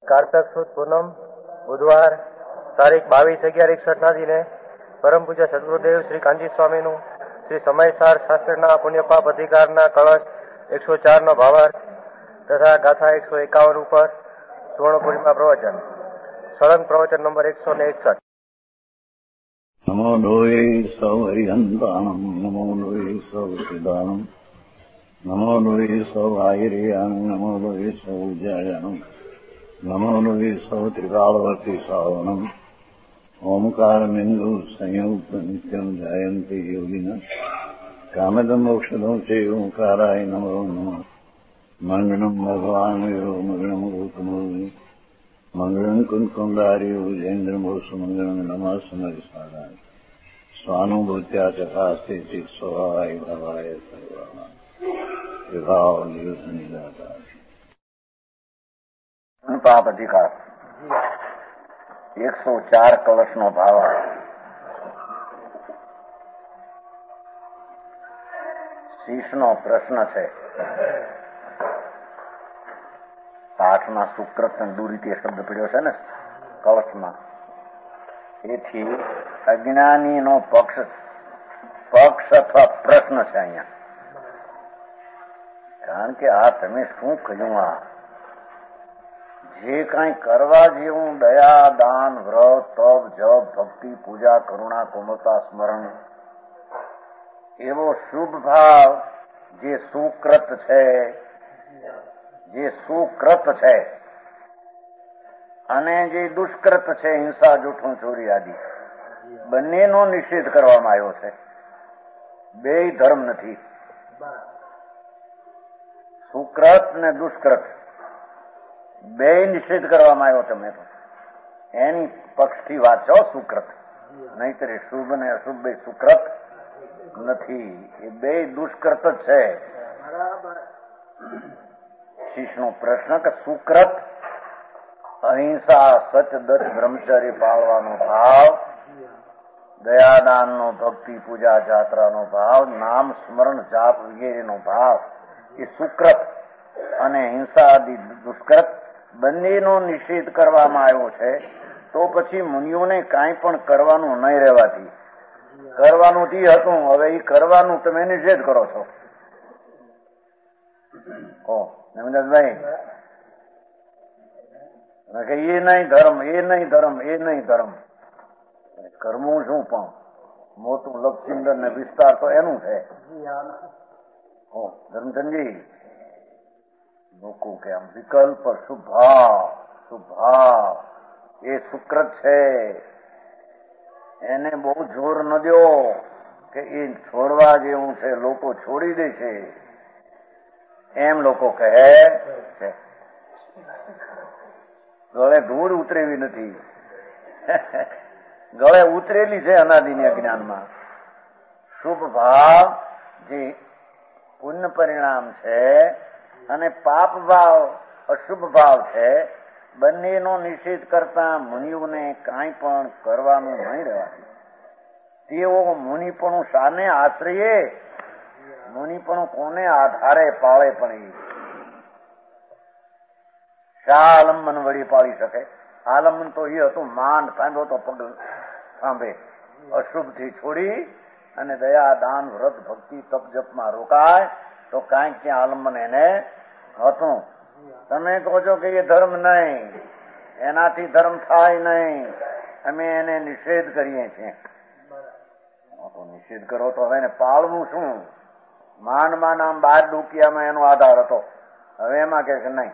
કારતક સુદ પૂનમ બુધવાર તારીખ 22/11/61 ના દિને પરમ પૂજ્ય સદગુરુદેવ શ્રી કાંજી સ્વામીનું શ્રી સમયસાર શાસ્ત્રના પુણ્યપાપ અધિકારના કળશ 104 નો ભાવાર્થ તથા ગાથા 151 ઉપર સુવર્ણ પૂર્ણિમા પ્રવચન સળંગ પ્રવચન નંબર 161. નમો લોહે સૌ હરિહંતાણમ નમો લોહે સૌ સિદાનમ નમો લોહે સૌ આયર્યાણમ નમો લોહે સૌ જયાણમ નમો લોહે સૌ ત્રિકાળવતી સાવણમ ઓમકારમિંદુ સંયુક્ત નિત્યમ જયંતિ યોગિન કામદમ મોક્ષદો છે ઓંકારાય નમો નમઃ મંગળમ ભગવાન વિરો મંગળમ ગૌતમો મંગળમ કુંકુંડાર્યો જૈન્દ્રમો સુમંગળમ નમઃ સમરિસાદાય સ્વાનુભૂત્યા ચકાસ્તે સ્વભાવાય ભવાય સર્વા વિભાવ નિદાતા પાપ અધિકાર 104 કલશનો ભાવ. શીશનો પ્રશ્ન છે. પાઠમાં સુકૃત દુરીતે શબ્દ પડ્યો છે ને કવચમાં, એથી અજ્ઞાનીનો પક્ષ અથવા પ્રશ્ન છે અહીંયા. કારણ કે આ તમે શું કહ્યું, આ જે કઈ કરવા જેવું દયા દાન વ્રત તપ જપ ભક્તિ પૂજા કરુણા કોમળતા સ્મરણ એવો શુભ ભાવ જે સુકૃત છે અને જે દુષ્કૃત છે હિંસા જૂઠું ચોરી આદિ બંનેનો નિષેધ કરવામાં આવ્યો છે. બે ધર્મ નથી, સુકૃત ને દુષ્કૃત બે નિષેધ કરવામાં આવ્યો. તમે તો એની પક્ષથી વાંચો સુકૃત, નહીતર શુભ ને અશુભ બે સુકૃત નથી, એ બે દુષ્કૃત જ છે. શીશનો પ્રશ્ન કે સુકૃત અહિંસા સચ દચ બ્રહ્મચર્ય પાળવાનો ભાવ, દયાદાનનો ભક્તિ પૂજા જાત્રાનો ભાવ, નામ સ્મરણ જાપ વગેરેનો ભાવ એ સુકૃત અને હિંસા આદિ દુષ્કૃત બંનેનો નિષેધ કરવામાં આવ્યો છે. તો પછી મુનિઓને કાંઈ પણ કરવાનું નહીં રહેવાથી કરવાનું થી હતું, હવે એ કરવાનું તમે નિષેધ કરો છો. નમિદાસભાઈ એ નહીં ધર્મ, એ નહીં ધર્મ, એ નહીં ધર્મ. કરવું શું પણ મોટું લક્ષિંદર ને વિસ્તાર તો એનું છે. ધર્મચંદજી લોકો કે આમ વિકલ્પ શુભાવ એ સુકૃત છે, એને બહુ જોર ન દો કે એ છોડવા જેવું છે, લોકો છોડી દે છે એમ લોકો કહે છે. ગળે ધૂળ ઉતરેવી નથી, ગળે ઉતરેલી છે અનાદિની અજ્ઞાનમાં. શુભ ભાવ જે પુણ્ય પરિણામ છે અને પાપ ભાવ અશુભ ભાવ છે, બંનેનો નિષેધ કરતા મુનિઓને કાંઈ પણ કરવાનું નહીં રહેવાનું. તેઓ મુનિપણું શાને આશ્રયે, મુનિપણું કોને આધારે પાળે? પણ શા આલંબન વળી પાળી શકે? આલંબન તો એ હતું, માંડ સાંભો તો પગ સાંભે. અશુભ થી છોડી અને દયા દાન વ્રત ભક્તિ તપ જપમાં રોકાય તો કાંઈક ત્યાં આલંબન એને હતું. તમે કહો છો કે એ ધર્મ નહીં, એનાથી ધર્મ થાય નહીં, અમે એને નિષેધ કરીએ છીએ. નિષેધ કરો તો હવે એને પાળવું શું? માનમાં આમ 12 ડૂકિયામાં એનો આધાર હતો, હવે એમાં કે નહીં.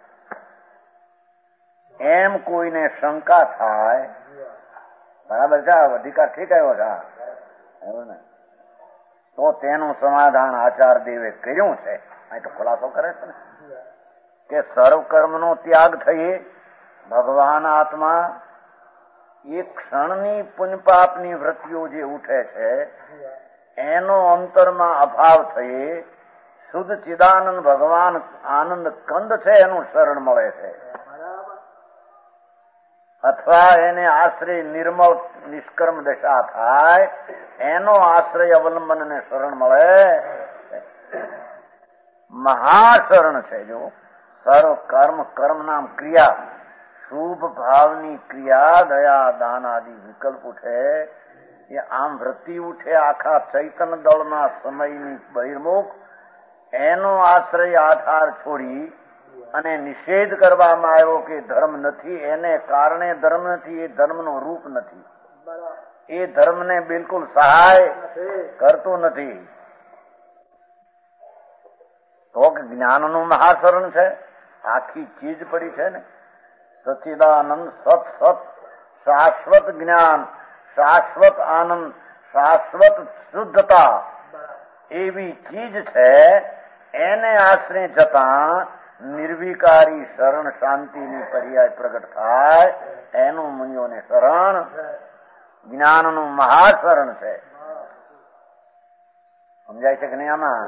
એમ કોઈને શંકા થાય, બરાબર છે, અધિકાર ઠીક આવ્યો છે ને, તો તેનું સમાધાન આચાર દેવે કર્યું છે. અહીં તો ખુલાસો કરે છે ને કે સર્વ કર્મનો ત્યાગ થઈએ, ભગવાન આત્મા એક ક્ષણની પુણ્યપાપની વૃત્તિઓ જે ઉઠે છે એનો અંતરમાં અભાવ થઈએ, શુદ્ધ ચિદાનંદ ભગવાન આનંદ કંદ છે એનું શરણ મળે છે. અથવા એને આશ્રય નિર્મળ નિષ્કર્મ દશા થાય, એનો આશ્રય અવલંબન ને શરણ મળે, મહાશરણ છે. જો સર્વ કર્મ નામ ક્રિયા શુભ ભાવની ક્રિયા દયા દાન આદિ વિકલ્પ ઉઠે એ આમ વૃત્તિ ઉઠે આખા ચૈતન દળના સમયની બહિર્મુખ એનો આશ્રય આધાર છોડી અને નિષેધ કરવામાં આવ્યો કે ધર્મ નથી, એને કારણે ધર્મ નથી, એ ધર્મનો રૂપ નથી, એ ધર્મને બિલકુલ સહાય કરતું નથી. તો જ્ઞાનનું મહાશરણ છે, આખી ચીજ પડી છે ને. સચ્ચિદાનંદ સત સત શાશ્વત જ્ઞાન, શાશ્વત આનંદ, શાશ્વત શુદ્ધતા એવી ચીજ છે. એને આશરે જતા નિર્વિકારી શરણ શાંતિની પર્યાય પ્રગટ થાય. એનું મુનિઓને શરણ જ્ઞાનનું મહાશરણ છે. સમજાય છે કે નહીં? આમાં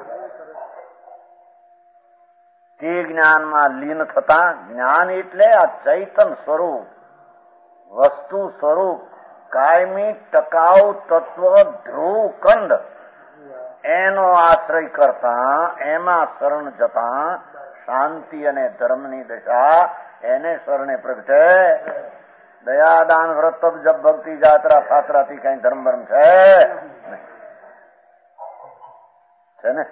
તે જ્ઞાનમાં લીન થતા, જ્ઞાન એટલે આ ચૈતન સ્વરૂપ, વસ્તુ સ્વરૂપ, કાયમી ટકાઉ તત્વ ધ્રુવ કંદ, એનો આશ્રય કરતા, એમાં શરણ જતા શાંતિ અને ધર્મની દશા એને શરણે પ્રગટે. દયાદાન વ્રત જપ ભક્તિ જાત્રા ફાત્રાથી કઈ ધર્મ ભરમ છે ને?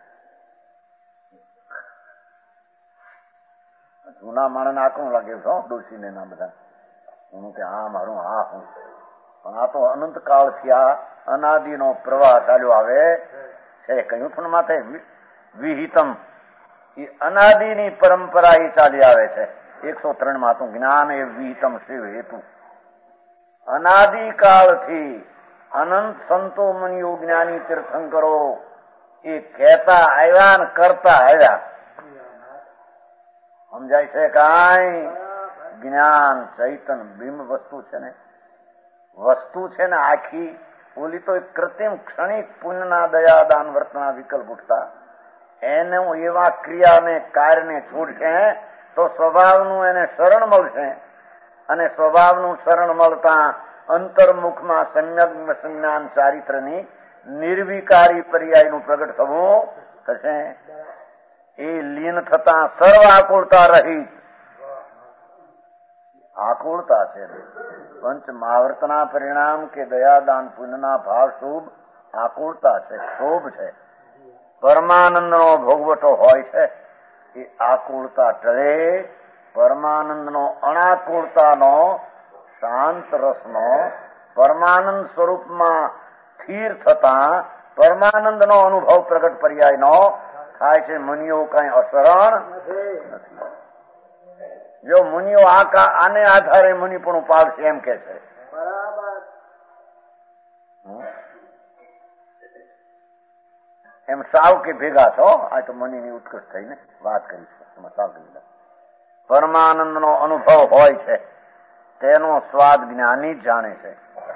જૂના માણસ આકરું લાગે છો ડોસીને ના બધા. હું કે હા મારું હા હું, પણ આ તો અનંત કાળથી આ અનાદિનો પ્રવાહ ચાલ્યો આવે છે. કહ્યું પણ માથે વિહિતમ, એ અનાદિની પરંપરા એ ચાલી આવે છે. 103 માં તું જ્ઞાન એ વિહિતમ શિવ હેતુ. અનાદિકાળથી અનંત સંતો મુનિઓ જ્ઞાની તીર્થંકરો એ કહેતા આવ્યા ને કરતા આવ્યા. સમજાય છે? કાંઈ જ્ઞાન ચૈતન બિંબ વસ્તુ છે ને, વસ્તુ છે ને આખી. ઓલી તો કૃત્રિમ ક્ષણિક પુણ્યના દયાદાન વર્તના વિકલ્પ ઉઠતા, એને એવા ક્રિયાને કાર્યને છૂટશે તો સ્વભાવનું એને શરણ મળશે, અને સ્વભાવનું શરણ મળતા અંતર્મુખમાં સમ્યક સંજ્ઞાન ચારિત્રની નિર્વિકારી પર્યાયનું પ્રગટ થવું થશે. એ લીન થતા સર્વ આકુળતા રહી. આકુળતા છે પંચ મહાવર્તના પરિણામ કે દયાદાન પુણ્યના ભાવ શુભ આકુળતા છે, શોભ છે. પરમાનંદનો ભોગવટો હોય છે એ આકુળતા ટળે. પરમાનંદનો અનાકુળતાનો શાંત રસનો પરમાનંદ સ્વરૂપમાં સ્થિર થતા પરમાનંદનો અનુભવ પ્રગટ પર્યાયનો થાય છે. મુનિઓ કઈ અશરણ નથી. જો મુનિઓ આને આધારે મુનિ પણ પાડશે એમ કે છે. એમ સાવ કે ભેગા છો. આ તો મુનિની ઉત્કૃષ્ટ થઈને વાત કરી છે. એમાં સાવ પરમાનંદનો અનુભવ હોય છે, તેનો સ્વાદ જ્ઞાની જ જાણે છે.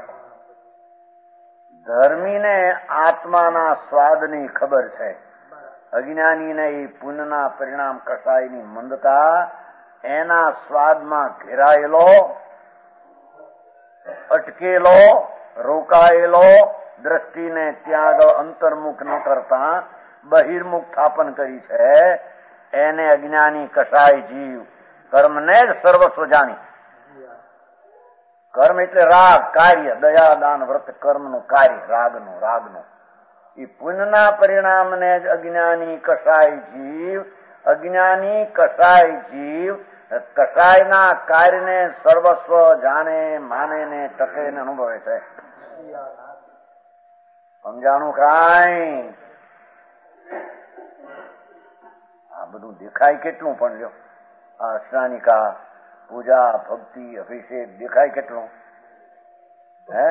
ધર્મીને આત્માના સ્વાદની ખબર છે. અજ્ઞાનીને એ પુણ્યના પરિણામ કસાયની મંદતા, એના સ્વાદમાં ઘેરાયેલો, અટકેલો, રોકાયેલો, દ્રષ્ટિને ત્યાગ અંતર્મુખ ન કરતા બહિર્મુખ સ્થાપન કરી છે. એને અજ્ઞાની કસાય જીવ કર્મને જ સર્વસ્વ જાણી. કર્મ એટલે રાગ, કાર્ય. દયાદાન વ્રત કર્મનું કાર્ય, રાગનું. એ પુણ્યના પરિણામને જ અજ્ઞાની કસાય જીવ, અજ્ઞાની કસાય જીવ કસાયના કાર્યને સર્વસ્વ જાણે, માને ને ટકે ને અનુભવે છે. સમજાણું કાંઈ? આ બધું દેખાય કેટલું પણ જો આ અષ્ટાનિકા, પૂજા, ભક્તિ, અભિષેક દેખાય કેટલું? હે,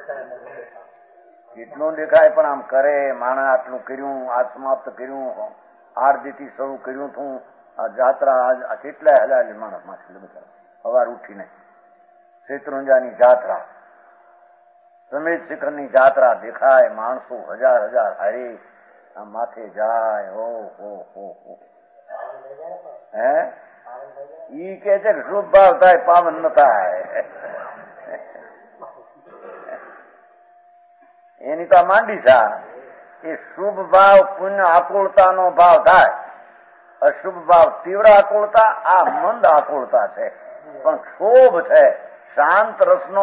કેટલું દેખાય? પણ આમ કરે માણસ, આટલું કર્યું, આ સમાપ્ત કર્યું, આરતીથી શરૂ કર્યું હતું, આ જાત્રા કેટલાય હલાય માણસ માં સવાર ઉઠીને શેત્રુંજાની જાત્રા, સમેત શિખરની જાત્રા દેખાય. માણસો હજાર હારે આ માથે જાય. હે, ઈ કે છે કે શુભ ભાવ થાય, પાવન ન થાય. એની તો માંડી છે. એ શુભ ભાવ પુણ્ય આકુળતાનો ભાવ થાય, અશુભ ભાવ તીવ્ર આકુળતા, આ મંદ આકુળતા છે. પણ ક્ષોભ છે. શાંત રસનો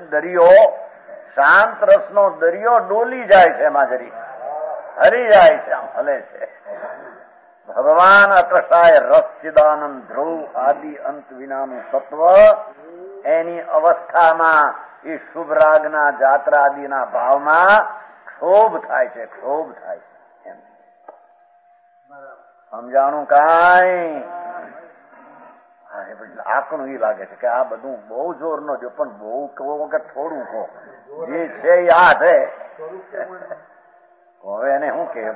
દરિયો ડોલી જાય છે, એમાં જરી હરી જાય છે, આમ હલે છે. ભગવાન અકસાય રસ ચિદાનંદ ધ્રુવ આદિ અંત વિનાનું તત્વ, એની અવસ્થામાં એ શુભ રાગના જાત્રા આદિના ભાવમાં ક્ષોભ થાય છે, ક્ષોભ થાય છે. સમજાણું કાંઈ? આકણું એ લાગે છે કે આ બધું બહુ જોર નો જો, પણ બહુ કહો કે થોડું કહો, જે છે એ આ છે. હવે એને શું કે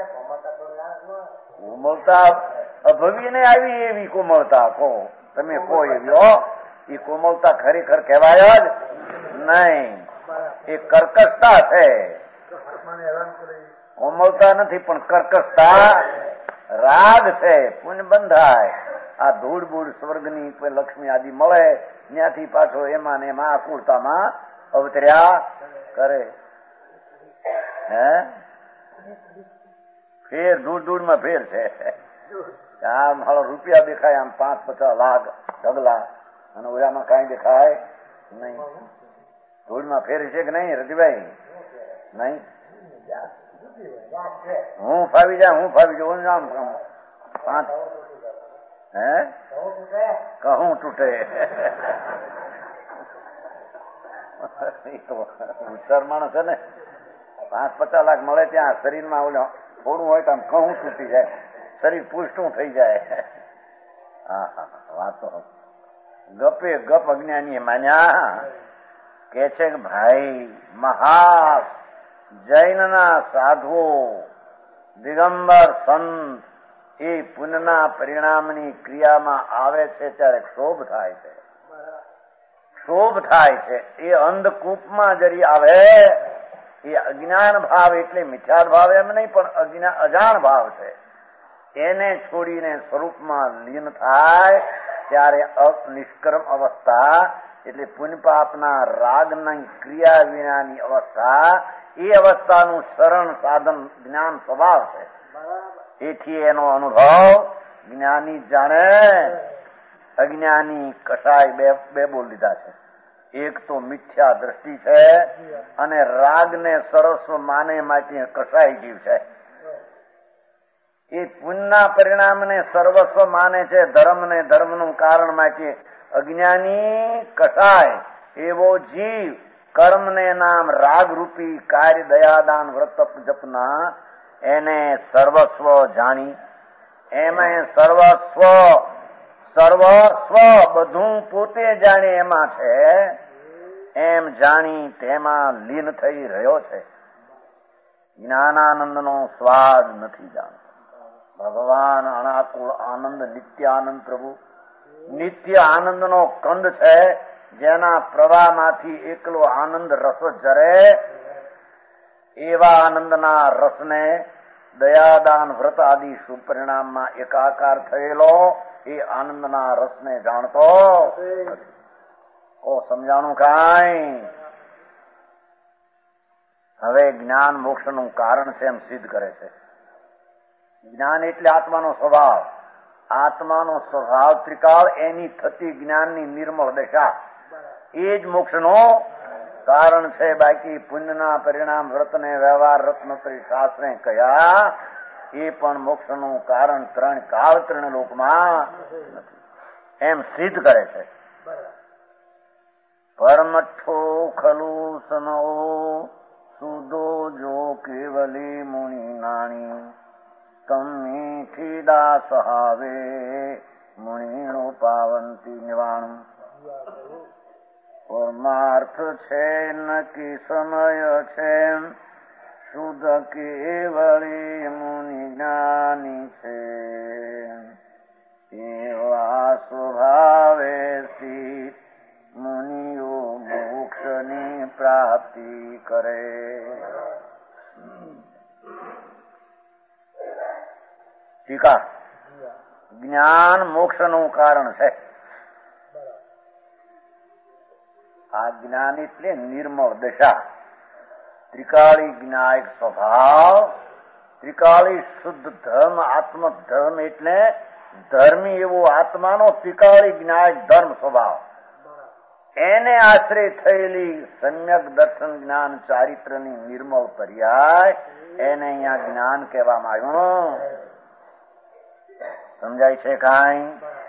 કોમળતા અભવીને આવી એવી કોમળતા કહો, તમે કહો એવી. એ કોમળતા ખરેખર કહેવાય જ નહીં, એ કર્કશતા છે. કોમળતા નથી પણ કર્કશતા રાગ છે. પુણ્ય બંધાય. આ ધૂળ બૂળ સ્વર્ગની લક્ષ્મી આદિ મળે, ત્યાંથી પાછો એમાં ને એમાં આકુળતામાં અવતર્યા કરે. હે ફેર ધૂળ ફેર છે. આમ હાલો રૂપિયા દેખાય, આમ 5-50 લાખ ઢગલા, અને ઓલામાં કઈ દેખાય નહીં. ધૂળમાં ફેર છે કે નહીં રતિભાઈ? નહીં. હું ફાવી જાઉં આમ 5 કહું તૂટે. ઉત્તર માણસ છે ને, 5-50 લાખ મળે ત્યાં શરીરમાં ઓલો થોડું હોય તો આમ કહું તૂટી જાય, શરીર પુષ્ટું થઈ જાય. હા વાતો ગપે ગપ અજ્ઞાની માન્યા કે છે કે ભાઈ મહાસ જૈનના સાધુઓ દિગંબર સંત એ પુણ્યના પરિણામની ક્રિયામાં આવે છે ત્યારે ક્ષોભ થાય છે. ક્ષોભ થાય છે. એ અંધકૂપમાં જરી આવે, એ અજ્ઞાન ભાવ એટલે મિથ્યા ભાવ એમ નહીં, પણ અજાણ ભાવ છે. એને છોડીને સ્વરૂપમાં લીન થાય ત્યારે નિષ્કર્મ અવસ્થા એટલે પુણ્ય પાપના રાગની ક્રિયા વિનાની અવસ્થા, એ અવસ્થાનું શરણ સાધન જ્ઞાન સ્વભાવ છે. એથી એનો અનુભવ જ્ઞાની જાણે. અજ્ઞાની કસાય બે બોલ લીધા છે. એક તો મિથ્યા દ્રષ્ટિ છે, અને રાગને સરસ્વ માને માટે કસાય જીવ છે. એ પુણ્યના પરિણામને સર્વસ્વ માને છે, ધર્મને ધર્મનું કારણ માટે અજ્ઞાની કસાય એવો જીવ કર્મને નામ રાગરૂપી કાર્ય દયાદાન વ્રત જપના એને સર્વસ્વ જાણી, એમાં સર્વસ્વ બધું પોતે જાણે એમાં છે, એમ જાણી તેમાં લીન થઈ રહ્યો છે. જ્ઞાનાનંદનો સ્વાદ નથી જાણતો. ભગવાન અનાકુળ આનંદ, નિત્ય આનંદ પ્રભુ નિત્ય આનંદનો કંદ છે, જેના પ્રવાહમાંથી એકલો આનંદ રસ જરે. એવા આનંદના રસને દયાદાન વ્રત આદિ શુભ પરિણામમાં એકાકાર થયેલો એ આનંદના રસને જાણતો સમજાણું કાંઈ? હવે જ્ઞાન મોક્ષનું કારણ છે એમ સિદ્ધ કરે છે. જ્ઞાન એટલે આત્માનો સ્વભાવ. આત્માનો સ્વભાવ ત્રિકાળ, એની થતી જ્ઞાનની નિર્મળ દશા, એ જ મોક્ષનો કારણ છે. બાકી પુણ્યના પરિણામ વ્રતને વ્યવહાર રત્નત્રી શાસ્ત્રે કયા, એ પણ મોક્ષનું કારણ ત્રણ કાળ ત્રણ લોકમાં નથી એમ સિદ્ધ કરે છે. પરમઠ્ઠો ખલુ સનો સુદો જો કેવલી મુનિ નાણી તમ મીઠી દાસ હાવે મુનિનો પાવંતી નિવાણું. પરમાર્થ છે નકી સમય છે, શુદ્ધ કેવળી મુનિ જ્ઞાની છે. એવા સ્વભાવે સ્થિત મુનિઓ મોક્ષની પ્રાપ્તિ કરે. ટીકા જ્ઞાન મોક્ષનું કારણ છે. આ જ્ઞાન એટલે નિર્મળ દશા, ત્રિકાળી જ્ઞાયક સ્વભાવ, ત્રિકાળી શુદ્ધ ધર્મ, આત્મ ધર્મ એટલે ધર્મી એવો આત્માનો ત્રિકાળી જ્ઞાયક ધર્મ સ્વભાવ, એને આશ્રય થયેલી સમ્યક દર્શન જ્ઞાન ચારિત્રની નિર્મળ પર્યાય, એને અહીંયા જ્ઞાન કહેવામાં આવ્યું. સમજાય છે કાંઈ?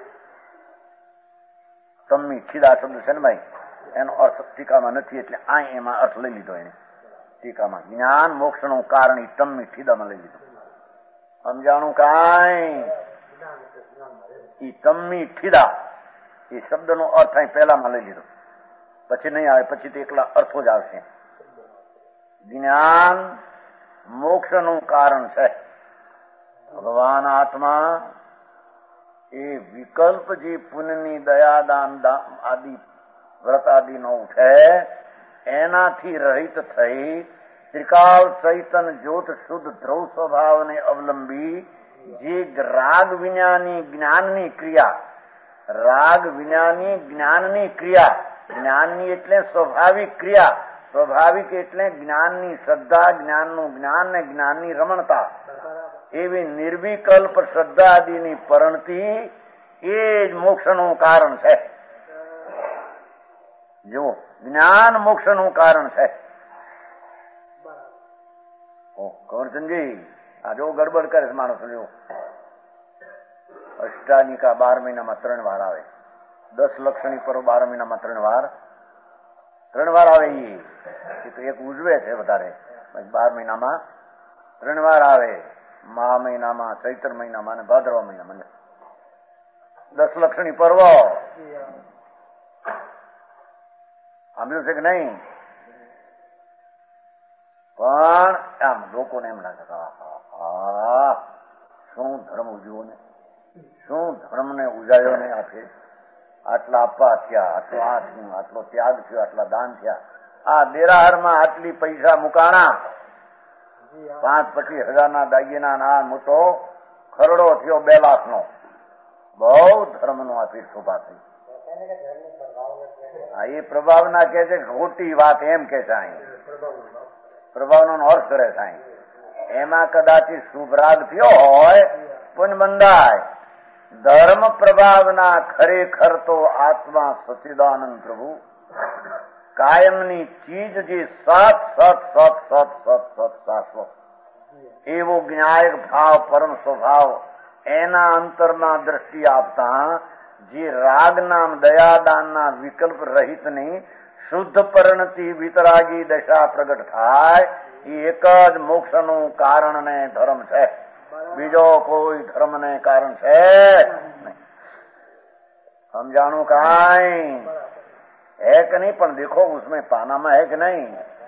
તમ્મી ઠીદા શબ્દ છે ને ભાઈ, એનો અર્થ ટીકામાં નથી, એટલે આ એમાં અર્થ લઈ લીધો. એને ટીકામાં જ્ઞાન મોક્ષનું કારણ એ તમ્મી ઠીદામાં લઈ લીધું. સમજાણું કાંઈ? ઈ તમ્મી ઠીદા એ શબ્દનો અર્થ અહીં પહેલામાં લઈ લીધો, પછી નહીં આવે, પછી તો એકલા અર્થો જ આવશે. જ્ઞાન મોક્ષનું કારણ છે. ભગવાન આત્મા એ વિકલ્પ જે પુણ્યની દયાદાન આદિ વ્રત આદિનો ઉઠે એનાથી રહિત થઈ ત્રિકાળ ચૈતન જ્યોત શુદ્ધ ધ્રુવ સ્વભાવને અવલંબી જે રાગ વિનાની જ્ઞાનની ક્રિયા, રાગ વિનાની જ્ઞાનની ક્રિયા, જ્ઞાનની એટલે સ્વાભાવિક ક્રિયા, સ્વાભાવિક એટલે જ્ઞાનની શ્રદ્ધા, જ્ઞાનનું જ્ઞાન ને જ્ઞાનની રમણતા, એવી નિર્વિકલ્પ શ્રદ્ધા આદિની પરણતિ એ જ મોક્ષનું કારણ છે. જુઓ, જ્ઞાન મોક્ષનું કારણ છે. કવરચંદજી, આ જો ગડબડ કરે છે માણસ. જો અષ્ટાનિકા 12 મહિનામાં 3 વાર આવે, 10 લક્ષણી પર્વ 12 મહિનામાં 3 વાર આવે. એ તો એક ઉજવે છે વધારે, 12 મહિનામાં 3 વાર આવે. મહા મહિનામાં, ચૈત્ર મહિનામાં અને ભાદરવા મહિનામાં 10 લક્ષણી પર્વ. સાંભળ્યું છે કે નહીં? પણ આમ લોકોને એમ લાગે શું ધર્મ ઉજવો ને, શું ધર્મને ઉજાયો ને. આપે આટલા આપવા થયા, આટલો આ થયું, આટલો ત્યાગ થયો, આટલા દાન થયા. આ દેરાહારમાં આટલી પૈસા મુકાણા, 5-25,000 દાગીના ના મોટો ખરડો થયો 2 લાખનો. બહુ ધર્મનો આ પીર શોભા થઈ. એ પ્રભાવના કે છે, ખોટી વાત એમ કે છે. પ્રભાવનો અર્થ કરે છે. એમાં કદાચ શુભરાગ થયો હોય, પુણ્ય બંધાય. ધર્મ પ્રભાવના ખરેખર તો આત્મા સચિદાનંદ પ્રભુ કાયમની ચીજ જે સત સત સત સત સત સત શાશ્વત એવો જ્ઞાયક ભાવ, પરમ સ્વભાવ, એના અંતરમાં દ્રષ્ટિ આપતા જે રાગ નામ દયાદાનના વિકલ્પ રહિતની શુદ્ધ પરિણતિ વિતરાગી દશા પ્રગટ થાય, એ એક જ મોક્ષનું કારણ ને ધર્મ છે. બીજો કોઈ ધર્મ ને કારણ છે નહીં. સમજાણું કાંઈ? है कि नहीं? पर देखो उसमें पानामा है कि नहीं?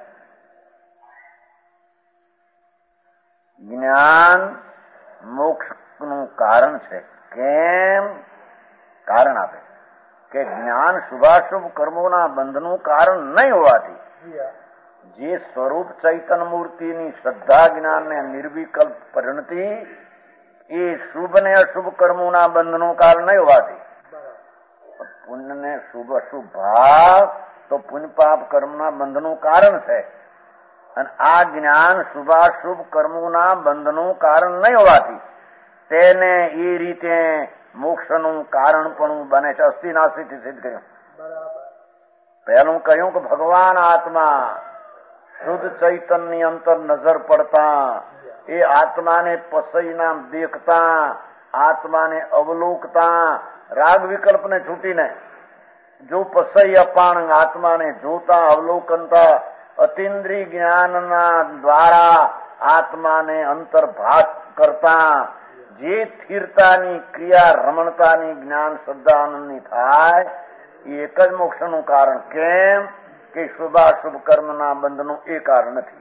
જ્ઞાન મોક્ષનું કારણ છે. કેમ? કારણ આપે કે જ્ઞાન શુભાશુભ કર્મોના બંધનું કારણ નહીં હોવાથી જે સ્વરૂપ ચૈતન મૂર્તિની શ્રદ્ધા જ્ઞાન ને નિર્વિકલ્પ પરિણતિ એ શુભ ને અશુભ કર્મોના બંધનું કારણ નહીં હોવાથી પુણ્ય ને શુભ અશુભ ભાવ તો પુણ્ય પાપ કર્મના બંધનું કારણ છે. અને આ જ્ઞાન શુભાશુભ કર્મોના બંધનું કારણ નહીં હોવાથી તેને એ રીતે મોક્ષનું કારણ પણ બને છે. અસ્થિનાસ્તિથી સિદ્ધ કર્યું. પહેલું કહ્યું કે ભગવાન આત્મા શુદ્ધ ચૈતન્ય અંતર નજર પડતા એ આત્માને પસૈના દેખતા, આત્માને અવલોકતા, રાગ વિકલ્પને છૂટીને જો પસૈ અપાણ આત્માને જોતા, અવલોકનતા, અતિન્દ્રિય જ્ઞાનના દ્વારા આત્માને અંતર્ભાસ કરતા જે સ્થિરતાની ક્રિયા, રમણતાની જ્ઞાન શ્રદ્ધાનંદની થાય એ એક જ મોક્ષનું કારણ. કેમ કે શુભાશુભ કર્મના બંધનું એ કારણ નથી.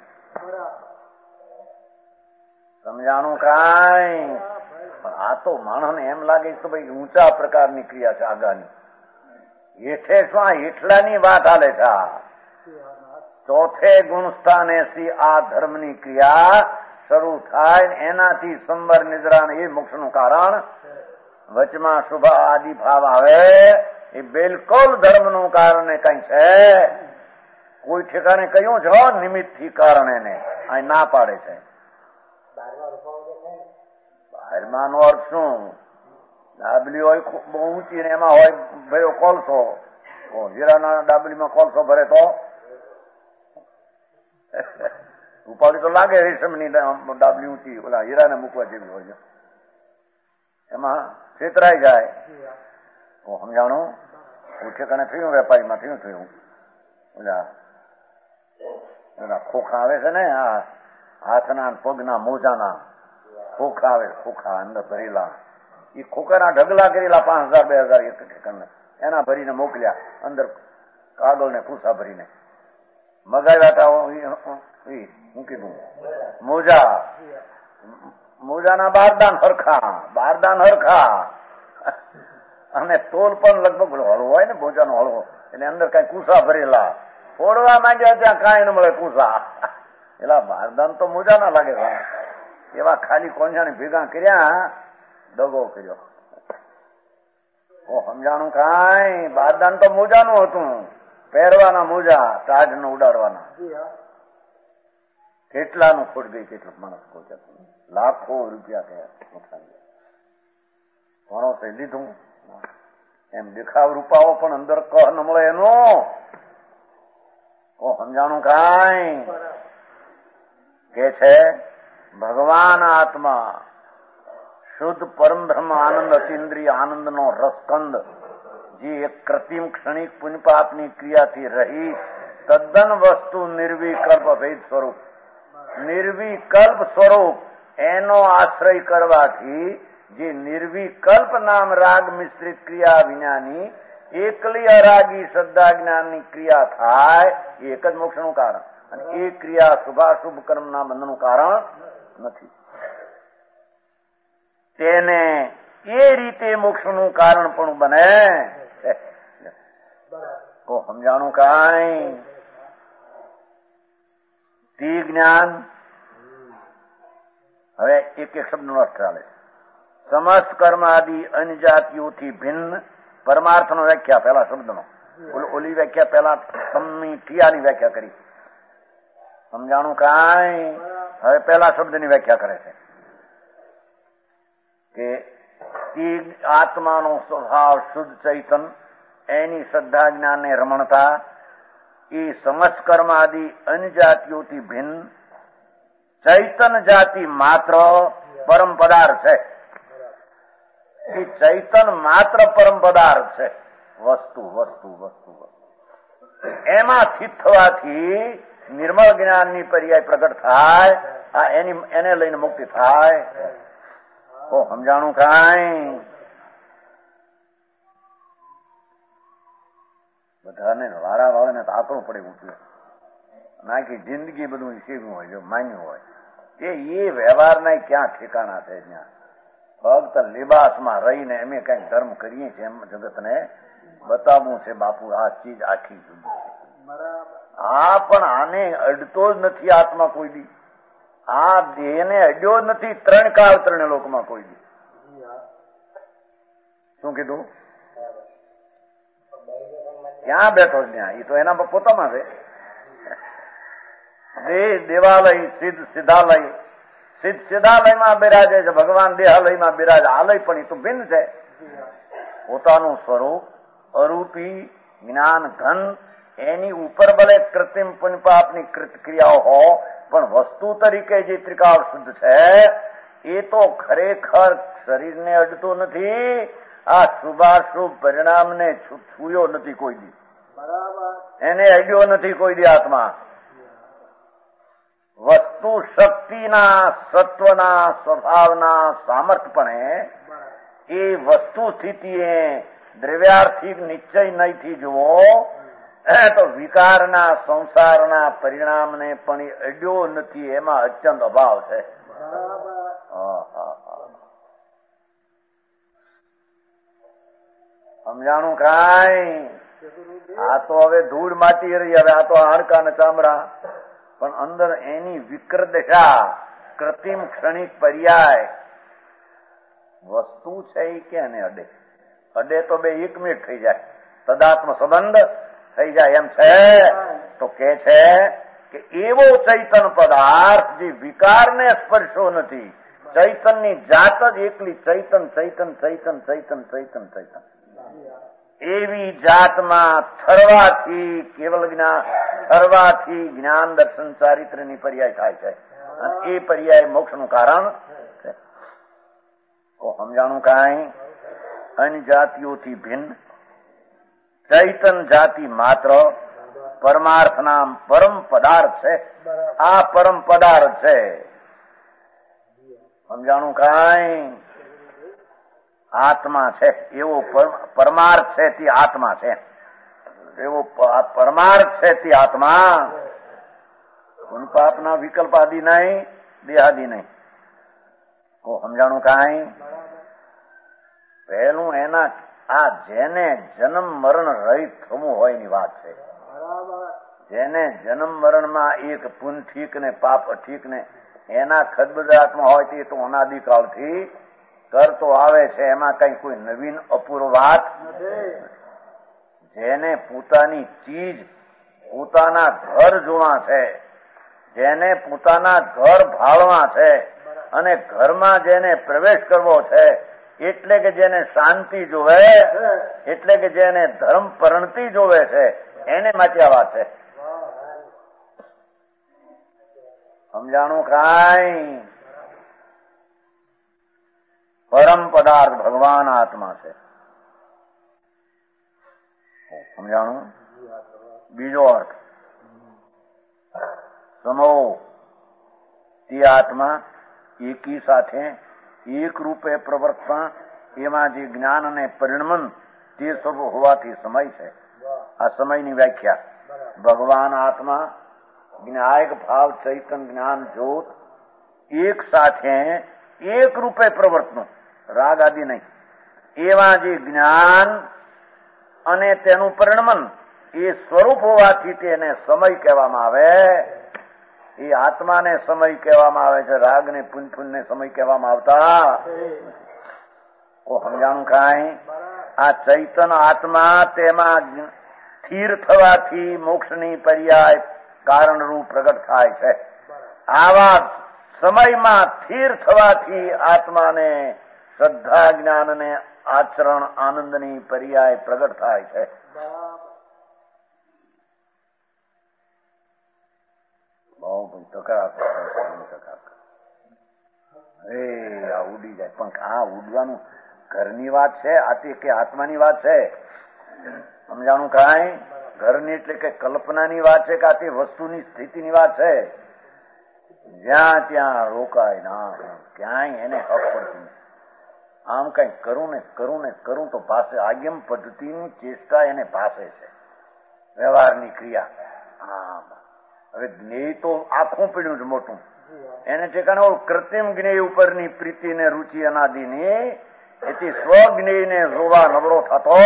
સમજાણું કાંઈ? આ તો માણસને એમ લાગે કે ભાઈ ઊંચા પ્રકારની ક્રિયા છે આગાની. હેઠે શું હેઠલાની વાત હાલે છે. ચોથે ગુણસ્થાને આ ધર્મની ક્રિયા શરૂ થાય, એનાથી સંબર નિદ્રા એ મોક્ષનું કારણ. વચમાં શુભ આદિ ભાવ આવે એ બિલકુલ ધર્મનું કારણ કઈ છે. કોઈ ઠેકાણે કયું છો નિમિત્ત થી કારણ એને અહીં ના પાડે છે. બહારમાંનો અર્થ શું? ડાબલી હોય બહુ ઊંચી ને એમાં હોય ભર્યો કોલસો. હીરાના ડાબલીમાં કોલસો ભરે તો ઉપાડી તો લાગે રેશમની ડાબલી ઊંચી ઓલા હીરાને મૂકવા જેવી હોય, એમાં છેતરાઈ જાય. સમજાણું ઠેકાણે થયું, વેપારીમાં થયું. ઓલા ખોખા આવે છે ને, આ હાથના પગના મોજાના ખોખા આવે, ખોખા અંદર ભરેલા, એ ખોખાના ઢગલા કરેલા 5,000 2,000 એક ઠેકાણે એના ભરીને મોકલ્યા, અંદર કાગળ ને પૂસા ભરીને મગાવ્યા હતા. હું કીધું મોજાના બારદાન હરખા અને તોલ પણ લગભગ હળવો હોય ને મોજાનો હળવો, એટલે અંદર કઈ કુસા ભરેલા. ફોડવા માંગ્યા ત્યાં કાંઈ ન મળે કુસા. એલા બારદાન તો મોજા ના લાગે, એવા ખાલી કોંજાને ભેગા કર્યા, દગો કર્યો. સમજાણું કાંઈ, બારદાન તો મોજાનું હતું, પહેરવાના મોજા, તાજ નો ઉડાડવાના. કેટલાનું ખોટ ગઈ, કેટલું માણસ ખોટ, લાખો રૂપિયા થયા. ઘણો થઈ લીધું એમ દેખાવ રૂપાવો, પણ અંદર કહ ન મળે એનો. સમજાણું કાંઈ કે છે ભગવાન આત્મા શુદ્ધ પરમ બ્રહ્મ આનંદ અતિન્દ્રિય આનંદ નો રસકંદ, જે એક કૃત્રિમ ક્ષણિક પુણ્યપાપની ક્રિયાથી રહી તદ્દન વસ્તુ નિર્વિકલ્પ ભેદ સ્વરૂપ, નિર્વિકલ્પ સ્વરૂપ એનો આશ્રય કરવાથી જે નિર્વિકલ્પ નામ રાગ મિશ્રિત ક્રિયા વિનાની એકલી અરાગી શ્રદ્ધા જ્ઞાનની ક્રિયા થાય, એ એક જ મોક્ષનું કારણ. અને એ ક્રિયા શુભાશુભ કર્મના બંધનું કારણ નથી. તેને એ રીતે મોક્ષનું કારણ પણ બને. તો સમજાણું કાંઈ, તે જ્ઞાન. હવે એક એક શબ્દનો અર્થ ચાલે. સમસ્ત કર્મ આદિ અન્યજાતિઓથી ભિન્ન પરમાર્થનો વ્યાખ્યા, પહેલા શબ્દનો, ઓલી વ્યાખ્યા પહેલા સમની ક્રિયાની વ્યાખ્યા કરી. સમજાણું કાંઈ, હવે પહેલા શબ્દની વ્યાખ્યા કરે છે કે તે આત્માનો સ્વભાવ શુદ્ધ ચૈતન, એની શ્રદ્ધા જ્ઞાનને રમણતા, એ સમસ્ત કર્મ આદિ અન્ય જાતિઓથી ભિન્ન ચૈતન જાતિ માત્ર પરમ પદાર્થ છે. એ ચૈતન માત્ર પરમ પદાર્થ છે, વસ્તુ વસ્તુ વસ્તુ વસ્તુ એમાં સ્થિત થવાથી નિર્મળ જ્ઞાનની પર્યાય પ્રગટ થાય, એને લઈને મુક્તિ થાય. તો સમજાણું કાંઈ, બધાને વાળા વાળાને તો આકરું પડે ઉઠે, નાખી જિંદગી બધું શીખવું હોય, જો માન્યું હોય એ વ્યવહારના ક્યાં ઠેકાણા છે. ત્યાં ફક્ત લિબાસમાં રહીને અમે કઈક ધર્મ કરીએ છીએ એમ જગતને બતાવવું છે. બાપુ આ ચીજ આખી જુદી છે. આ પણ આને અડતો જ નથી આત્મા કોઈ દી, આ દેહને અડ્યો જ નથી 3 કાળ 3 લોકમાં કોઈ દી. શું કીધું? ક્યાં બેઠો છે ત્યાં? એ તો એના પોતામાં છે. દેહ દેવાલય, સિદ્ધ સિદ્ધાલય, સિદ્ધ સિદ્ધાલયમાં બિરાજે છે, ભગવાન દેહાલયમાં બિરાજે. આલય પણ એ તો ભિન્ન છે. પોતાનું સ્વરૂપ અરૂપી જ્ઞાન ઘન, એની ઉપર ભલે કૃત્રિમ પુણ્યપાપની ક્રિયાઓ હો, પણ વસ્તુ તરીકે જે ત્રિકાળ શુદ્ધ છે એ તો ખરેખર શરીરને અડતો નથી. આ શુભાશુભ પરિણામને છૂયો નથી કોઈ દી, એને અડ્યો નથી કોઈ દી આત્મા. વસ્તુ શક્તિના, સત્વના, સ્વભાવના સામર્થપણે એ વસ્તુ સ્થિતિએ દ્રવ્યાર્થિક નિશ્ચય નહીંથી જુઓ તો વિકારના સંસારના પરિણામને પણ એ અડ્યો નથી, એમાં અત્યંત અભાવ છે. સમજાણું કાંઈ? આ તો હવે ધૂળ માટી રહી, હવે આ તો હાડકા ને ચામડા, પણ અંદર એની વિકૃત દશા, કૃત્રિમ ક્ષણિક પર્યાય વસ્તુ છે એ કે એને અડે? અડે તો બે એક મિનિટ થઈ જાય, તદાત્મ સંબંધ થઈ જાય એમ છે. તો કે છે કે એવો ચૈતન પદાર્થ જે વિકારને સ્પર્શો નથી, ચૈતનની જાત જ એકલી ચૈતન ચૈતન ચૈતન ચૈતન ચૈતન ચૈતન. એવી જાતમાં ઠરવાથી કેવલ જ્ઞાન, ઠરવાથી જ્ઞાન દર્શન ચારિત્ર્યની પર્યાય થાય છે અને એ પર્યાય મોક્ષનું કારણ છે. તો સમજાણું કાંઈ? અન્ય જાતિઓથી ભિન્ન ચૈતન જાતિ માત્ર પરમાર્થ નામ પરમ પદાર્થ છે. આ પરમ પદાર્થ છે. સમજાણું કાંઈ? આત્મા છે એવો પરમાર્થ છે તે આત્મા છે. એવો પરમાર્થ છે તે આત્મા. પાપના વિકલ્પ આદિ નહીં, દેહાદિ નહીં. તો સમજાણું કાંઈ? પહેલું એના આ જેને જન્મ મરણ રહિત થવું હોય એની વાત છે. જેને જન્મ મરણમાં એક પુન ઠીક ને પાપ અઠીક ને એના ખદબદાટમાં હોય તે તો અનાદિકાળથી કરતો આવે છે. એમાં કઈ કોઈ નવીન અપૂર્વ વાત નથી. જેને પોતાની ચીજ પોતાના ઘર જોવા છે, જેને પોતાના ઘર ભાળવા છે અને ઘરમાં જેને પ્રવેશ કરવો છે, એટલે કે જેને શાંતિ જોવે, એટલે કે જેને ધર્મ પરણતી જોવે છે, એને માટે આ વાત છે. સમજાણું કાંઈ? પરમ પદાર્થ ભગવાન આત્મા છે. સમજાણું? બીજો અર્થ સમો તે આત્મા એકી સાથે એક રૂપે પ્રવર્તતા એમાં જે જ્ઞાન અને પરિણમન તે સ્વરૂપ હોવાથી સમય છે. આ સમયની વ્યાખ્યા ભગવાન આત્મા જ્ઞાયક ભાવ ચૈતન જ્ઞાન જ્યોત એક સાથે એક રૂપે પ્રવર્તનું, રાગ આદિ નહીં, એવા જે જ્ઞાન અને તેનું પરિણમન એ સ્વરૂપ હોવાથી તેને સમય કહેવામાં આવે. એ આત્માને સમય કહેવામાં આવે છે. રાગ ને પુનઃ ને સમય કહેવામાં આવતા. સમજાણું કાંઈ? આ ચૈતન આત્મા તેમાં સ્થિર થવાથી મોક્ષની પર્યાય કારણરૂપ પ્રગટ થાય છે. આવા સમયમાં સ્થિર થવાથી આત્માને શ્રદ્ધા જ્ઞાન અને આચરણ આનંદની પર્યાય પ્રગટ થાય છે. બહુ ટકા આ ઉડી જાય. પણ આ ઉડવાનું ઘરની વાત છે આ તે કે આત્માની વાત છે? સમજાણું કાંઈ? ઘરની એટલે કે કલ્પનાની વાત છે કે આ તે વસ્તુની સ્થિતિની વાત છે? જ્યાં ત્યાં રોકાય ના, ક્યાંય એને હક પડતું. આમ કઈ કરું ને કરું તો ભાષે આગમ પદ્ધતિની ચેષ્ટા એને ભાષે છે, વ્યવહારની ક્રિયા. હવે જ્ઞેય તો આખું પીડ્યું છે મોટું. એને ઠેકાણે કૃત્રિમ જ્ઞેય ઉપરની પ્રીતિ ને રુચિ અનાદિની એથી સ્વજ્ઞેયને જોવા નબળો થતો.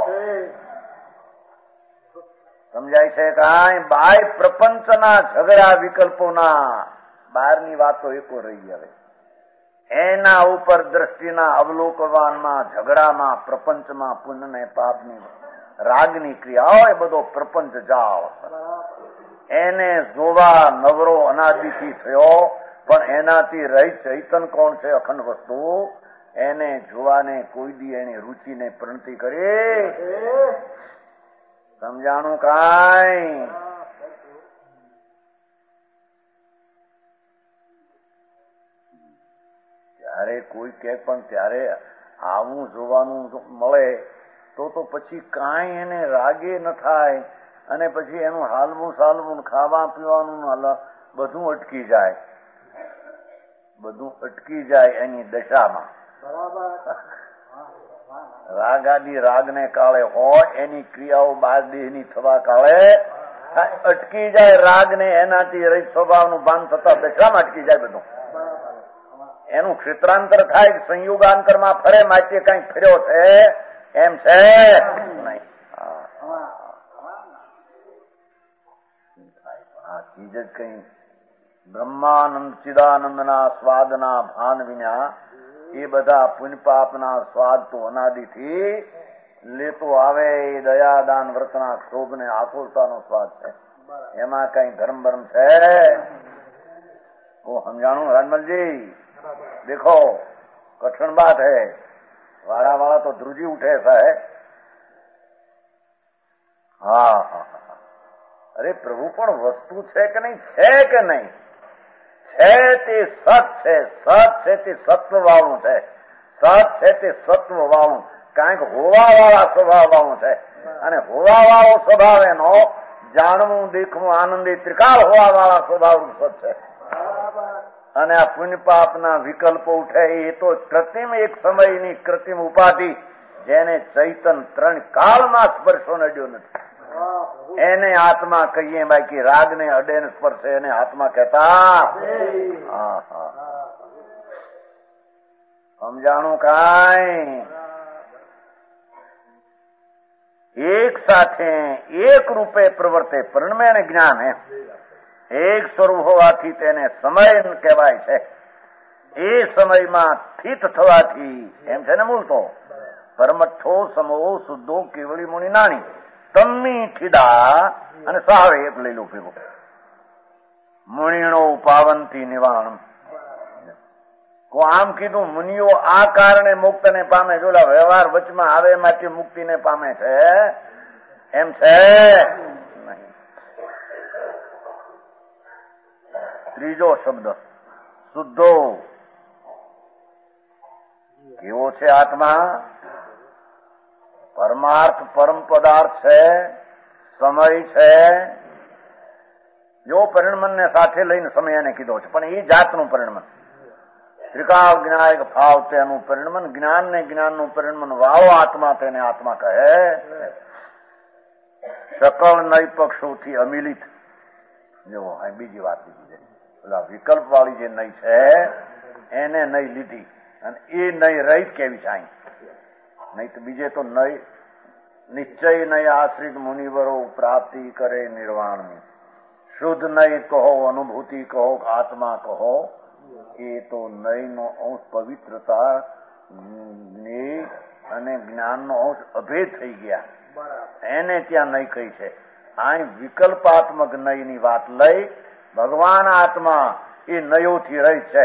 સમજાય છે કાંઈ? બાય પ્રપંચના ઝઘડા વિકલ્પોના બહારની વાતો એકો રહી. હવે એના ઉપર દ્રષ્ટિના અવલોકનમાં, ઝઘડામાં, પ્રપંચમાં, પુણ્ય ને પાપની રાગની ક્રિયા એ બધો પ્રપંચ જાળ એને જોવા નવરો અનાદિથી થયો. પણ એનાથી રહિત ચૈતન કોણ છે? અખંડ વસ્તુ. એને જોવાને કોઈ દી એની રુચિને પ્રણતિ કરી. સમજાણું કાંઈ? ત્યારે કોઈ કે પણ ત્યારે આવું જોવાનું મળે તો પછી કાંઈ એને રાગે ન થાય અને પછી એનું હાલવું સાલવું ખાવા પીવાનું બધું અટકી જાય. બધું અટકી જાય એની દશામાં. રાગાદી રાગને કાળે હોય એની ક્રિયાઓ બાર દેહની થવા કાળે અટકી જાય. રાગને એનાથી રહિત સ્વભાવનું ભાન થતા દશામાં અટકી જાય. બધું એનું ક્ષેત્રાંતર થાય, સંયોગાંતરમાં ફરે. માટે કઈ ફર્યો છે એમ છે નહીં. આ ચીજ જ કઈ બ્રહ્માનંદ ચિદાનંદના સ્વાદના ભાન વિના એ બધા પુણ્ય પાપના સ્વાદ તો અનાદિથી લેતો આવે. એ દયાદાન વ્રતના ક્ષોભ ને આકુરતાનો સ્વાદ છે. એમાં કઈ ધર્મ બર્મ છે? સમજાણું રાજમલજી? देखो कठिन बात है, वाड़ा वाला तो ध्रुजी उठे ऐसा है। हाँ हाँ हाँ, अरे प्रभु પણ વસ્તુ છે કે નહીં, છે કે નહીં? છે તે સત છે, સત છે તે સત્વ વાળું છે, સત છે તે સત્વ વાળું, કારણ કે હોવા વાળા સ્વભાવ વાળું છે, અને હોવા વાળો સ્વભાવ એનો જાણવું દેખવું આનંદી ત્રિકાળ હોવા વાળા સ્વભાવ સત છે. અને આ પુણ્ય પાપના વિકલ્પો ઉઠે એ તો કૃત્રિમ એક સમયની કૃત્રિમ ઉપાધિ, જેને ચૈતન ત્રણ કાળમાં સ્પર્શો નડ્યો નથી, એને આત્મા કહીએ. બાકી રાગને અડે ને સ્પર્શે એને આત્મા કહેતા. હા હા, સમજાણું કાંઈ? એક સાથે એક રૂપે પ્રવર્તે પરિણમે અને જ્ઞાન હે, એક સ્વરૂપ હોવાથી તેને સમય કહેવાય છે. એ સમયમાં સ્થિત થવાથી એમ છે ને મૂળ તો પરમઠ્ઠો સમો શુદ્ધો કેવળી મુનિ નાણી તમ્મી થીદા અને સાવે એક લઈ લો ભેગો મુનિણો પાવંતી નિવારણ. આમ કીધું મુનિઓ આ કારણે મુક્તને પામે, જોલા વ્યવહાર વચમાં આવે એમાંથી મુક્તિને પામે છે એમ છે નહીં. ત્રીજો શબ્દ શુદ્ધો, કેવો છે આત્મા? પરમાર્થ પરમ પદાર્થ છે, સમય છે. જો પરિણમન ને સાથે લઈને સમય એને કીધો છે, પણ એ જાતનું પરિણમન, ત્રિકાળ જ્ઞાયક ભાવ તેનું પરિણમન, જ્ઞાન ને જ્ઞાનનું પરિણમન વાળો આત્મા તેને આત્મા કહે. સકળ નય પક્ષોથી અમિલિત. જો બીજી વાત લીધી છે, પેલા વિકલ્પ વાળી જે નય છે એને નય લીધી, અને એ નય રહિત કેવી છે અહીં? નહીં તો બીજે તો નય નિશ્ચય નય આશ્રિત મુનિવરો પ્રાપ્તિ કરે નિર્વાણની. શુદ્ધ નય કહો, અનુભૂતિ કહો, આત્મા કહો, એ તો નય નો અંશ પવિત્રતા અને જ્ઞાનનો અંશ અભેદ થઈ ગયા, એને ત્યાં નય કહી છે. અહીં વિકલ્પાત્મક નય ની વાત લઈ, ભગવાન આત્મા એ નયોથી રહી છે.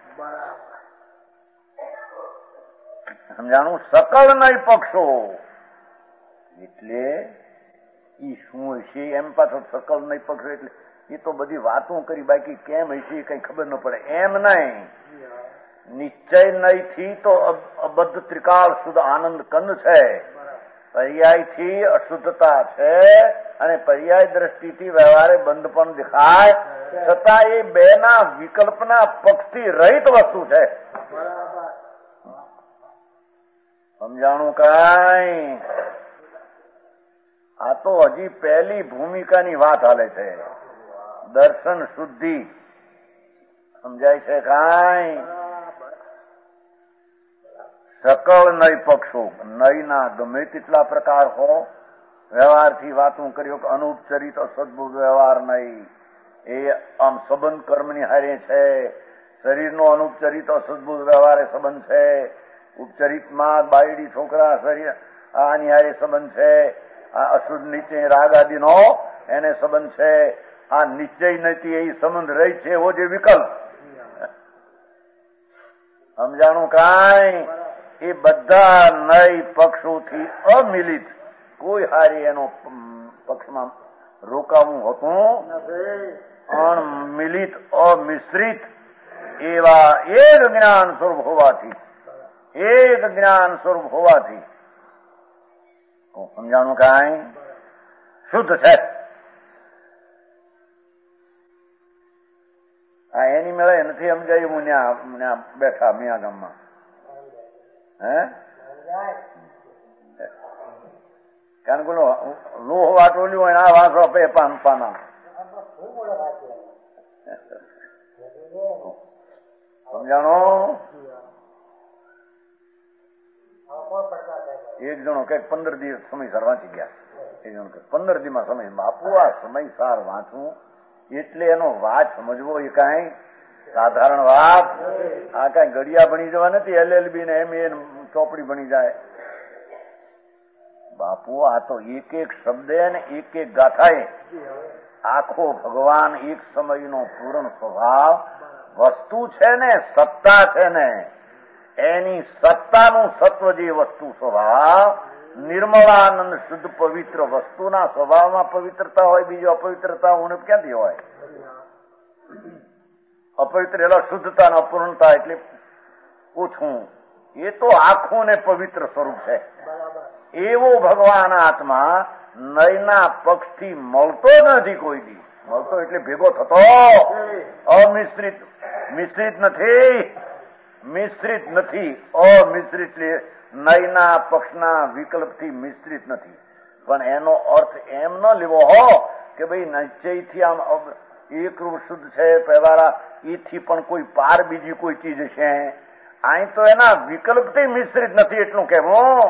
સમજાણું? સકળ નય પક્ષો એટલે ઈ શું હશે એમ પાછો સકળ નય પક્ષો એટલે એ તો બધી વાતો કરી, બાકી કેમ હશે કઈ ખબર ન પડે એમ નહીં. નિશ્ચય નયથી તો અબદ્ધ ત્રિકાળ શુદ્ધ આનંદ કંદ છે, પર્યાયથી અશુદ્ધતા છે, અને પર્યાય દ્રષ્ટિથી વ્યવહારે બંધ પણ દેખાય, છતાં એ બે ના વિકલ્પના પક્ષથી રહિત વસ્તુ છે. સમજાણું કાંઈ? આ તો હજી પહેલી ભૂમિકાની વાત હાલે છે. દર્શન શુદ્ધિ સમજાય છે કાંઈ? સકળ નય પક્ષો, નયના ગમે તેટલા પ્રકાર હો, વ્યવહારથી વાતું કર્યો કે અનુપચરિત અસદબુદ્ધ વ્યવહાર નહીં, એ આમ સંબંધ કર્મની હારે છે. શરીરનો અનુપચરિત અસદબુદ્ધ વ્યવહારે સંબંધ છે, ઉપચરિતમાં બાયડી છોકરા શરીર આની હારે સંબંધ છે. આ અશુદ્ધ નીચે રાગ આદિનો એને સંબંધ છે. આ નિશ્ચય નથી, એ સંબંધ રહી છે એવો જે વિકલ્પ. સમજાણું કાંઈ? એ બધા નય પક્ષોથી અમિલિત, કોઈ હારી એનો પક્ષમાં રોકાવું હતું, અણમિલિત અમિશ્રિત એવા એક જ્ઞાન સ્વરૂપ હોવાથી, એક જ્ઞાન સ્વરૂપ હોવાથી સમજાણું કાંઈ? શુદ્ધ છે. આ એની મેળે નથી સમજાયું. હું ત્યાં બેઠા મિયા ગામમાં, હે કારણ કે લોહ વાટોલ્યું હોય આ વાસો પે પાના. સમજાણો? એક જણો કઈક 15 દિવસ સમયસર વાંચી ગયા, એક જણો 15 દિવસમાં સમય. બાપુ આ સમયસર વાંચવું એટલે એનો વાત સમજવો એ કઈ સાધારણ વાત? આ કઈ ગડિયા ભણી જવા નથી, LLB ને MA ચોપડી ભણી જાય. બાપુ આ તો એક એક શબ્દ ને એક એક ગાથાએ આખો ભગવાન એક સમયનો પૂર્ણ સ્વભાવ વસ્તુ છે ને, સત્તા છે ને, એની સત્તાનું સત્વ જે વસ્તુ સ્વભાવ, નિર્મળાનંદ શુદ્ધ પવિત્ર વસ્તુના સ્વભાવમાં પવિત્રતા હોય, બીજી અપવિત્રતા ઉણપ ક્યાંથી હોય? અપવિત્ર એટલે શુદ્ધતા અને અપૂર્ણતા એટલે ઓછું. એ તો આખું ને પવિત્ર સ્વરૂપ છે. એવો ભગવાન આત્મા નયના પક્ષથી મળતો નથી કોઈ દી. મળતો એટલે ભેગો થતો, અમિશ્રિત, મિશ્રિત નથી, મિશ્રિત નથી, અમિશ્રિત, નયના પક્ષના વિકલ્પથી મિશ્રિત નથી. પણ એનો અર્થ એમ ન લેવો હો કે ભાઈ નિશ્ચયથી આમ એકરૂપ શુદ્ધ છે, પહેવારા એથી પણ કોઈ પાર બીજી કોઈ ચીજ છે. અહીં તો એના વિકલ્પથી મિશ્રિત નથી એટલું કેવું.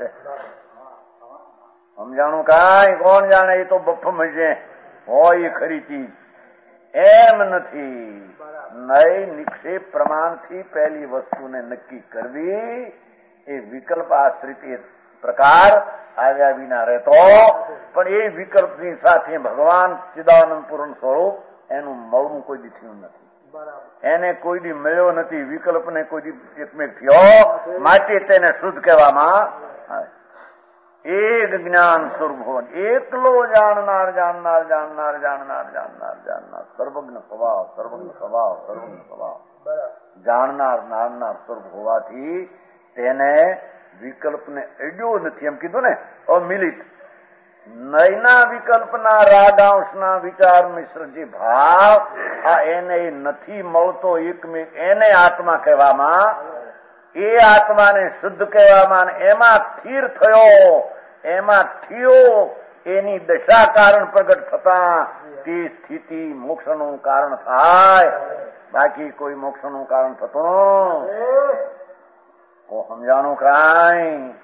સમજાણું કાંઈ કોણ જાણે? એ તો બફમ છે, હોય એ ખરી ચીજ એમ નથી. નય નિક્ષેપ પ્રમાણથી પહેલી વસ્તુને નક્કી કરવી એ વિકલ્પ આશ્રિત એ પ્રકાર આવ્યા વિના રહેતો. પણ એ વિકલ્પની સાથે ભગવાન ચિદાનંદ પૂર્ણ સ્વરૂપ એનું મળવું કોઈ દી થયું નથી. એને કોઈ દી મળ્યો નથી, વિકલ્પને કોઈ દી એકમેક થયો, માટે તેને શુદ્ધ કહેવામાં આવે. એક જ્ઞાન સ્વરૂપ હોવાનું, એકલો જાણનાર જાણનાર જાણનાર જાણનાર જાણનાર જાણનાર, સર્વજ્ઞ સ્વભાવ, સર્વજ્ઞ સ્વભાવ, સર્વજ્ઞ સ્વભાવ, જાણનાર નાણનાર સ્વરૂપ હોવાથી તેને વિકલ્પને અડ્યો નથી. એમ કીધું ને, અમિલિત નયના વિકલ્પના રાગાંશના વિચાર મિશ્ર જે ભાવ, આ એને નથી મળતો એકમેક, એને આત્મા કહેવામાં, એ આત્માને શુદ્ધ કહેવામાં, એમાં સ્થિર થયો, એમાં થયો, એની દશા કારણ પ્રગટ થતા તે સ્થિતિ મોક્ષનું કારણ થાય. બાકી કોઈ મોક્ષનું કારણ થતું સમજાણું કાંઈ?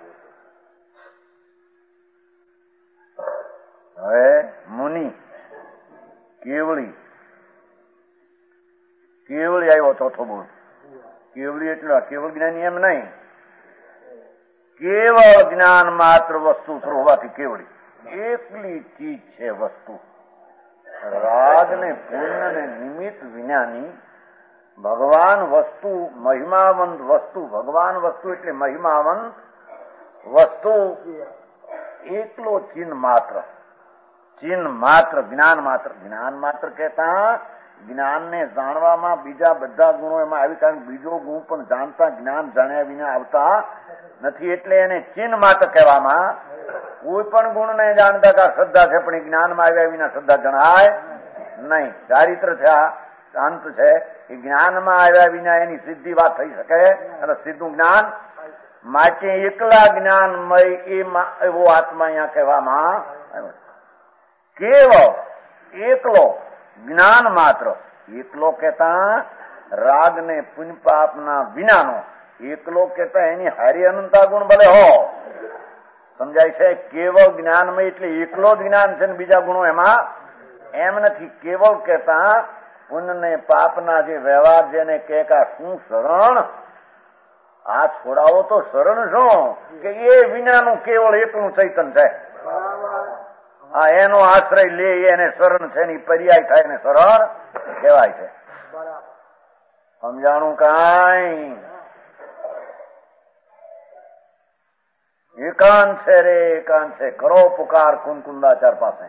હવે મુનિ કેવળી, કેવળી આવ્યો ચોથો બોલ. કેવળી એટલે કેવળ જ્ઞાની એમ નહીં, કેવળ જ્ઞાન માત્ર વસ્તુ હોવાથી કેવળી એકલી ચીજ છે વસ્તુ. રાગ ને પુણ્ય ને નિમિત્ત વિનાની ભગવાન વસ્તુ, મહિમાવંત વસ્તુ, ભગવાન વસ્તુ એટલે મહિમાવંત વસ્તુ એકલો ચિહ્ન માત્ર, ચિહ્ન માત્ર, જ્ઞાન માત્ર. જ્ઞાન માત્ર કહેતા જ્ઞાનને જાણવામાં બીજા બધા ગુણો એમાં આવી, કારણ બીજો ગુણ પણ જાણતા જ્ઞાન જાણ્યા વિના આવતા નથી, એટલે એને ચિહ્ન માત્ર કહેવામાં. કોઈ પણ ગુણને જાણતા કે શ્રદ્ધા છે, પણ એ જ્ઞાનમાં આવ્યા વિના શ્રદ્ધા જણાય નહીં. ચારિત્ર છે, આ શાંત છે, એ જ્ઞાનમાં આવ્યા વિના એની સિદ્ધિ વાત થઈ શકે, અને સીધું જ્ઞાન માટે એકલા જ્ઞાનમય એવો આત્મા અહીંયા કહેવામાં આવ્યો. કેવળ એકલો જ્ઞાન માત્ર, એકલો કહેતા રાગ ને પુણ્ય પાપના વિનાનો, એકલો કહેતા એની હારી અનંતા ગુણ ભલે હો, સમજાય છે? કેવળ જ્ઞાનમય એટલે એકલો જ જ્ઞાન છે ને બીજા ગુણો એમાં એમ નથી. કેવળ કહેતા પુણ્ય ને પાપના જે વ્યવહાર, જેને કે શું શરણ, આ છોડાવો તો શરણ શું કે એ વિનાનું કેવળ એકલું ચૈતન છે. હા, એનો આશ્રય લે એને શરણ છે, એની પર્યાય થાય ને શરણ કહેવાય છે. સમજાણું કાંઈ? એકાંત છે રે એકાંત છે, કરો પુકાર કુંકુંદાચાર પાસે,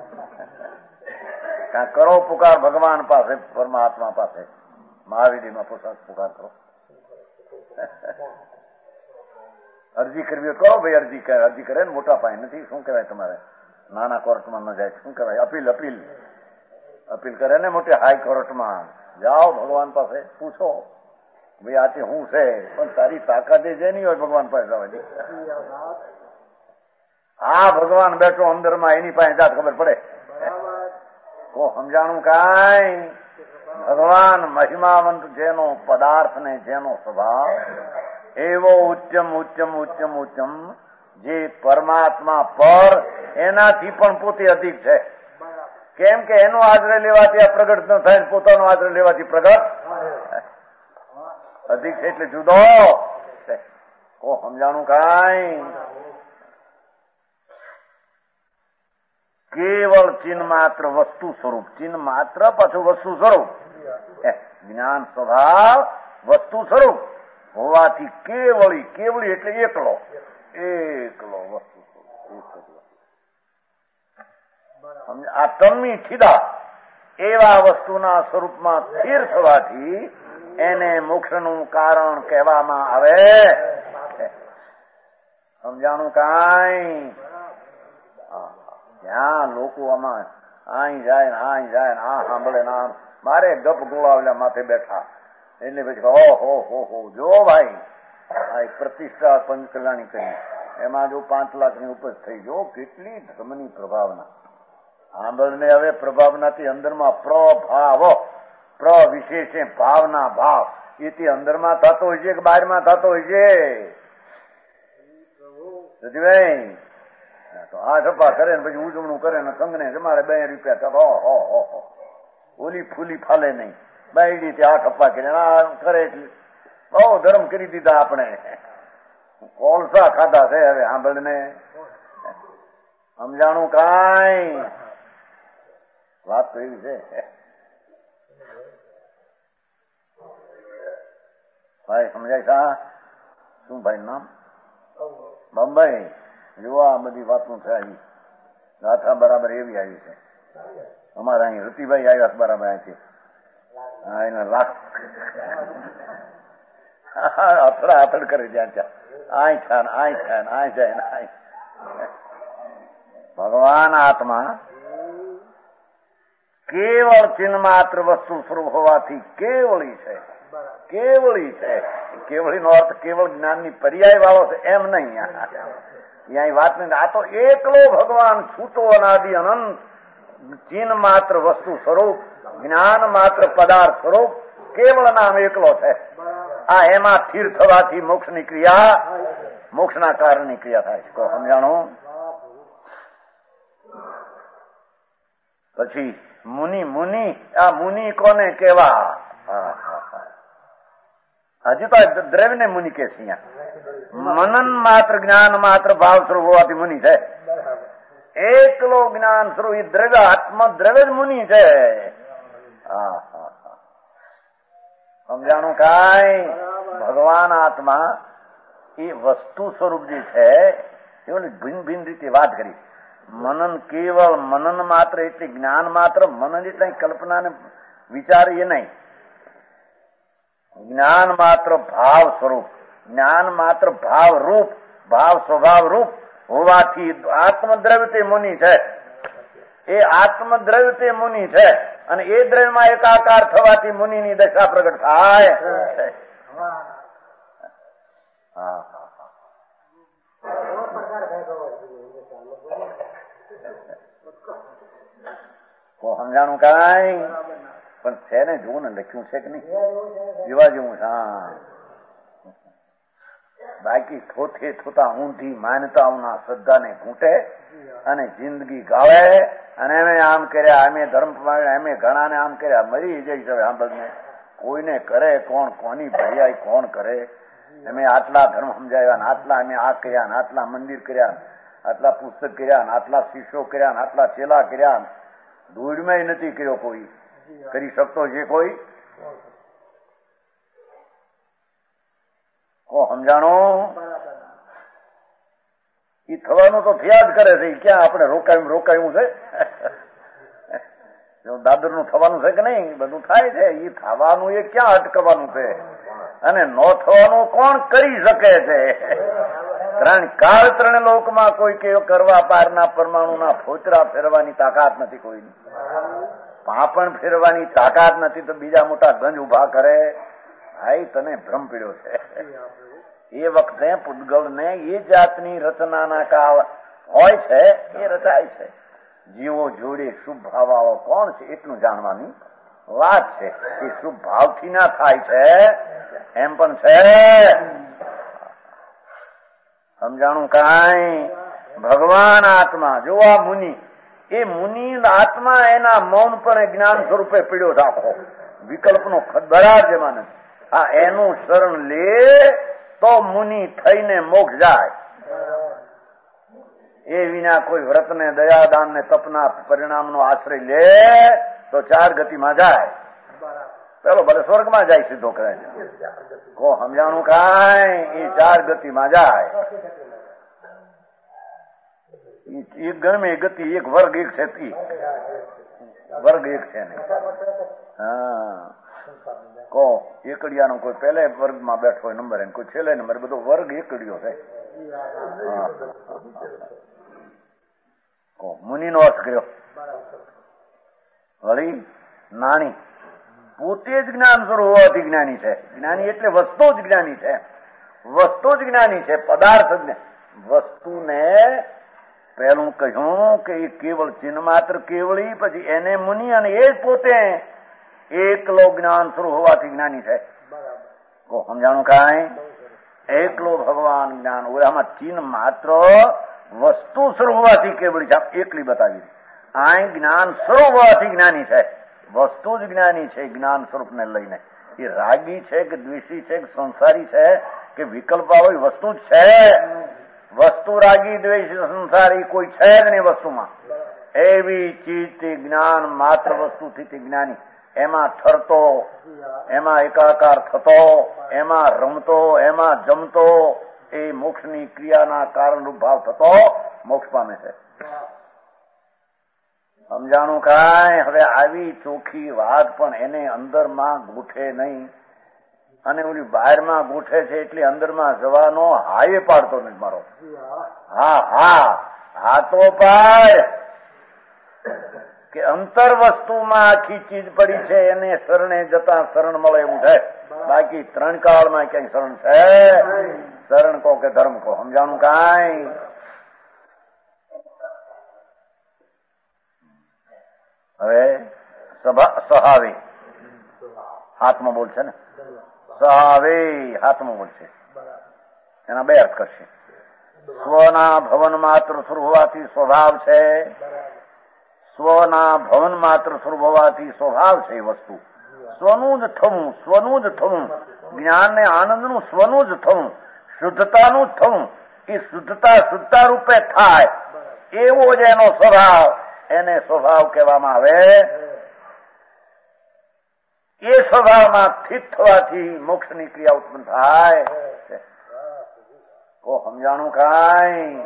કરો પુકાર ભગવાન પાસે, પરમાત્મા પાસે, મહાવીરમાં પુકાર કરો. અરજી કરવી કરો ભાઈ, અરજી કરે ને મોટા પાયે નથી. શું કહેવાય તમારે? નાના કોર્ટમાં ન જાય, શું કહેવાય? અપીલ, અપીલ, અપીલ કરે ને મોટી હાઈકોર્ટમાં. જાઓ ભગવાન પાસે પૂછો, ભાઈ આથી હું છે, પણ તારી તાકાત જે નહીં હોય ભગવાન પાસે જવાની. આ ભગવાન બેઠો અંદરમાં, એની પાસે જાત ખબર પડે. સમજાણું કાંઈ? ભગવાન મહિમાવંત જેનો પદાર્થ ને જેનો સ્વભાવ એવો ઉચ્ચમ ઉચ્ચમ ઉચ્ચમ ઉચ્ચમ જે પરમાત્મા પર એનાથી પણ પોતે અધિક છે. કેમ કે એનો આશ્રય લેવાથી આ પ્રગટ ન થાય, પોતાનો આશ્રય લેવાથી પ્રગટ અધિક છે એટલે જુદો છે. સમજાણું કાંઈ? કેવળ ચિહ્ન માત્ર વસ્તુ સ્વરૂપ, ચિહ્ન માત્ર પાછું વસ્તુ સ્વરૂપ. જ્ઞાન સ્વભાવ વસ્તુ સ્વરૂપ હોવાથી કેવળી, કેવળી એટલે એકલો, એકલો વસ્તુ સ્વરૂપ. આ તમ્મી થીદા એવા વસ્તુના સ્વરૂપમાં સ્થિર થવાથી એને મોક્ષનું કારણ કહેવામાં આવે. સમજાણું કાંઈ? ત્યાં લોકો આમાં આઈ જાય ને આઈ જાય ને આ સાંભળે ને આમ મારે ગપ ગોળાવल्या માથે બેઠા એટલે પછી હો જો ભાઈ આ પ્રતિષ્ઠા પંચકલ્યાણી કરી એમાં જો 5 લાખની ઉપજ થઈ જો કેટલી ધર્મની પ્રભાવના. સાંભળને હવે પ્રભાવનાથી અંદરમાં પ્રભાવ, પ્ર વિશેષે ભાવના ભાવ એથી અંદરમાં થતો હોય છે કે બહારમાં થતો હોય છે? સજીભાઈ તો આ છપ્પા કરે ને પછી ઉજવણું કરે ને સંઘને મારે 2 રૂપિયા ઓલી ફૂલી ફાલે નહીં બાયડી તે આ ઠપ્પા કર્યા કરે એટલે બહુ ધર્મ કરી દીધા આપણે. કોલસા ખાધા છે હવે સાંભળને. સમજાણું કાંઈ? વાત તો એવી છે. ભાઈ સમજાય સા? શું ભાઈ નામ? બંબઈ. જો આ બધી વાતો છે આવી ગાથા બરાબર એવી આવી છે. અમારા અહીં રતિભાઈ આવ્યા બરાબર અહીંથી એને લાખ અથડા અથડ કરે ત્યાં આય થાય આય થાય આય જાય ને આય. ભગવાન આત્મા કેવળ ચિન્હ માત્ર વસ્તુ સ્વરૂપ હોવાથી કેવળી છે, કેવળી છે. કેવળી નો અર્થ કેવળ જ્ઞાનની પર્યાય વાળો છે એમ નહીં. અહીંયા વાત નહીં. આ તો એકલો ભગવાન છૂટો અનાદિ અનંત ચિન્હ માત્ર વસ્તુ સ્વરૂપ, જ્ઞાન માત્ર પદાર્થ સ્વરૂપ કેવળ નામ એકલો છે. આ એમાં સ્થિર થવાથી મોક્ષની ક્રિયા, મોક્ષના કારણની ક્રિયા થાય છે. સમજાણું? પછી મુનિ, મુનિ આ મુનિ કોને કેવા? હજી તો દ્રવ્ય મુનિ કે છે. મનન માત્ર જ્ઞાન માત્ર ભાવ સ્વરૂપ હોવાથી મુનિ છે. એકલો જ્ઞાન સ્વરૂપ એ દ્રવ્ય આત્મ દ્રવ્ય જ મુનિ છે. સમજાણું કાંઈ? ભગવાન આત્મા એ વસ્તુ સ્વરૂપ જે છે એ ભિન્ન ભિન્ન રીતે વાત કરી. મનન કેવળ મનન માત્ર એટલે જ્ઞાન માત્ર, મનન એટલે કલ્પના ને વિચાર એ નહીં. જ્ઞાન માત્ર ભાવ સ્વરૂપ, જ્ઞાન માત્ર ભાવ રૂપ, ભાવ સ્વભાવ રૂપ હોવાથી આત્મદ્રવ્ય તે મુનિ છે. એ આત્મદ્રવ્ય તે મુનિ છે અને એ દ્રવ્યમાં એકાકાર થવાથી મુનિની દશા પ્રગટ થાય. સમજાણું કાંઈ? પણ છે ને જોવું ને લખ્યું છે કે નહીં? જોવા જેવું છે. બાકી થોથે થોતા ઊંધી માન્યતાઓના શ્રદ્ધાને ઘૂંટે અને જિંદગી ગાળે અને એમે આમ કર્યા, અમે ધર્મ અમે ઘણાને આમ કર્યા, મરી જઈશ. હવે સાંભળને કોઈને કરે કોણ, કોની ભરિયાઈ કોણ કરે? અમે આટલા ધર્મ સમજાવ્યા ને આટલા અમે આ કર્યા ને આટલા મંદિર કર્યા, આટલા પુસ્તક કર્યા ને આટલા શિષ્યો કર્યા ને આટલા ચેલા કર્યા, દોડમાં નથી કર્યો કોઈ. કરી શકતો છે કોઈ? સમજાણો? એ થવાનું તો થયા જ કરે છે. ક્યાં આપણે રોકાયું છે? દાદર નું થવાનું છે કે નહીં? બધું થાય છે. એ થવાનું એ ક્યાં અટકવાનું છે? અને ન થવાનું કોણ કરી શકે છે? કાળ ત્રણ લોકમાં કોઈ કે કરવા પારના પરમાણુના ફોતરા ફેરવાની તાકાત નથી કોઈની. પાપણ ફેરવાની તાકાત નથી તો બીજા મોટા ગંજ ઉભા કરે. ભાઈ તને ભ્રમ પીડ્યો છે. એ વખતે પૂતગલને એ જાતની રચનાના કાળ હોય છે, એ રચાય છે. જીવો જોડે શુભ ભાવવાળો કોણ છે એટલું જાણવાની વાત છે. એ શુભ ભાવથી ના થાય છે એમ પણ છે. સમજાણું કાંઈ? ભગવાન આત્મા જો આ મુનિ, એ મુનિ આત્મા એના મૌન પણ જ્ઞાન સ્વરૂપે પીડ્યો રાખો. વિકલ્પનો ખદબરાર જેમાં નથી. આ એનું શરણ લે તો મુનિ થઈને મોક્ષ જાય. એ વિના કોઈ વ્રતને, દયાદાન ને તપના પરિણામનો આશ્રય લે તો 4 ગતિમાં જાય. પેલો ભલે સ્વર્ગમાં જાય સીધો કરે છે. કો સમજાણું કાંઈ એ 4 ગતિમાં જાય. એક ગમે ગતિ એક વર્ગ એક છે, વર્ગ એક છે ને. હા કો એકડિયાનો કોઈ પહેલા વર્ગમાં બેઠો હોય નંબર, એને કોઈ છેલ્લે નંબર, બધો વર્ગ એકડિયો છે. મુનિનો અર્થ કર્યો વળી નાની પોતે જ જ્ઞાન સ્વરૂપ હોવાથી જ્ઞાની છે. જ્ઞાની એટલે વસ્તુ જ જ્ઞાની છે, વસ્તુ જ જ્ઞાની છે, પદાર્થ જ. વસ્તુને પહેલું કહ્યું કે એ કેવળ ચિહ્ન માત્ર કેવળી, પછી એને મુનિ, અને એ જ પોતે એકલો જ્ઞાન સ્વરૂપ હોવાથી જ્ઞાની છે. સમજાણું કાંઈ? એકલો ભગવાન જ્ઞાન હોય. આમાં ચિહ્ન માત્ર વસ્તુ સ્વરૂપ હોવાથી કેવળી છે, એકલી બતાવી. આ જ્ઞાન સ્વરૂપ હોવાથી જ્ઞાની છે, વસ્તુ જ જ્ઞાની છે જ્ઞાન સ્વરૂપને લઈને. એ રાગી છે કે દ્વેષી છે કે સંસારી છે કે વિકલ્પ હોય, વસ્તુ જ છે. વસ્તુ રાગી દ્વેષી સંસારી કોઈ છે જ નહીં વસ્તુમાં. એવી ચીજ તે જ્ઞાન માત્ર વસ્તુથી તે જ્ઞાની. એમાં ઠરતો, એમાં એકાકાર થતો, એમાં રમતો, એમાં જમતો, એ મોક્ષની ક્રિયાના કારણરૂપ ભાવ થતો મોક્ષ પામે છે. સમજાણું કાંઈ? હવે આવી ચોખ્ખી વાત પણ એને અંદરમાં ગોઠે નહીં, અને ઓલી બહારમાં ગોઠે છે એટલે અંદરમાં જવાનો હાય પાડતો નથી મારો. હા હા હા તો પાડ કે અંતર વસ્તુમાં આખી ચીજ પડી છે, એને શરણે જતા શરણ મળે એવું છે. બાકી 3 કાળમાં ક્યાંય શરણ છે? શરણ કહો કે ધર્મ કહો. સમજાણું કાંઈ? હવે સહાવે હાથમાં બોલશે ને, સહાવે હાથમાં બોલશે, એના 2 અર્થ કરશે. સ્વના ભવન માત્ર સ્વરૂપ હોવાથી સ્વભાવ છે, સ્વના ભવન માત્ર સ્વરૂપ હોવાથી સ્વભાવ છે. વસ્તુ સ્વનું જ થવું, સ્વનું જ થવું, જ્ઞાન ને આનંદનું સ્વનું જ થવું, શુદ્ધતાનું જ થવું. એ શુદ્ધતા શુદ્ધતા રૂપે થાય એવો જ એનો સ્વભાવ, એને સ્વભાવ કહેવામાં આવે. એ સ્વભાવમાં સ્થિત થવાથી મોક્ષની ક્રિયા ઉત્પન્ન થાય. સમજાણું કાંઈ?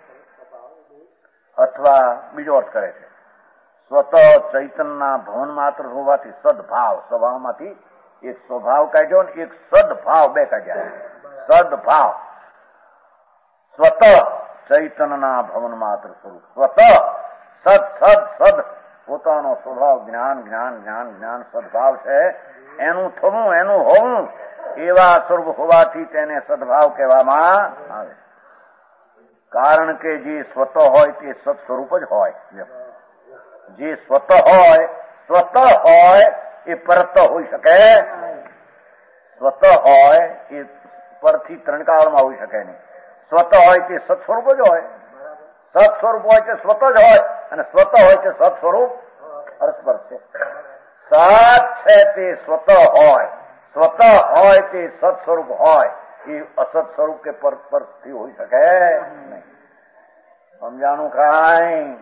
અથવા બીજો અર્થ કરે છે, સ્વત ચૈતનના ભવન માત્ર હોવાથી સદભાવ, સ્વભાવમાંથી એક સ્વભાવ કાઢ્યો ને એક સદભાવ, 2 કાઢ્યા. સદભાવ સ્વત ચૈતનના ભવન માત્ર સ્વરૂપ, સ્વત સદ સદ સદ પોતાનો સ્વભાવ જ્ઞાન જ્ઞાન જ્ઞાન જ્ઞાન સદભાવ છે. એનું થવું, એનું હોવું, એવા સ્વરૂપ હોવાથી તેને સદભાવ કહેવામાં આવે. કારણ કે જે સ્વત હોય તે સત સ્વરૂપ જ હોય. જે સ્વત હોય એ પરત હોઈ શકે. સ્વત હોય એ પરથી 3 કાળમાં હોઈ શકે નહીં. સ્વત હોય તે સત સ્વરૂપ જ હોય. સત સ્વરૂપ હોય તે સ્વત જ હોય, અને સ્વત હોય તે સત સ્વરૂપ પરસ્પર છે. સત છે તે સ્વત હોય, સ્વત હોય તે સત સ્વરૂપ હોય, એ અસત સ્વરૂપ કે પરથી હોઈ શકે નહીં. સમજાણું કાંઈ?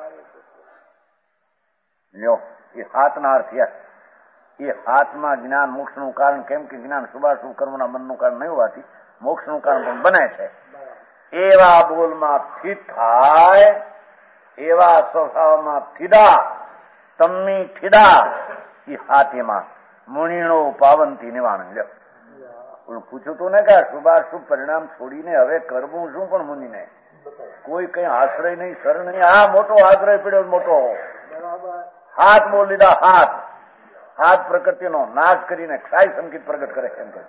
લ્યો એ હાથના અર્થ. એ હાથમાં જ્ઞાન મોક્ષનું કારણ, કેમ કે જ્ઞાન શુભાશુભ કર્મના મનનું કારણ નહીં હોવાથી મોક્ષનું કારણ પણ બને છે. એવા બોલમાં સ્થિત થાય, એવા સ્વભાવમાં થીડા, તમ્મી થીડા, એ હાથીમાં મુનિણો પાવનથી નિવાણ. લ્યો પૂછ્યું તું ને કે શુભાશુભ પરિણામ છોડીને હવે કરવું શું? પણ મુનિને કોઈ કઈ આશ્રય નહીં, શરણ નહીં. આ મોટો આશ્રય પડ્યો, મોટો હાથ બોલ લીધા. હાથ પ્રકૃતિનો નાશ કરીને ક્ષાય સંકેત પ્રગટ કરે. એમ કે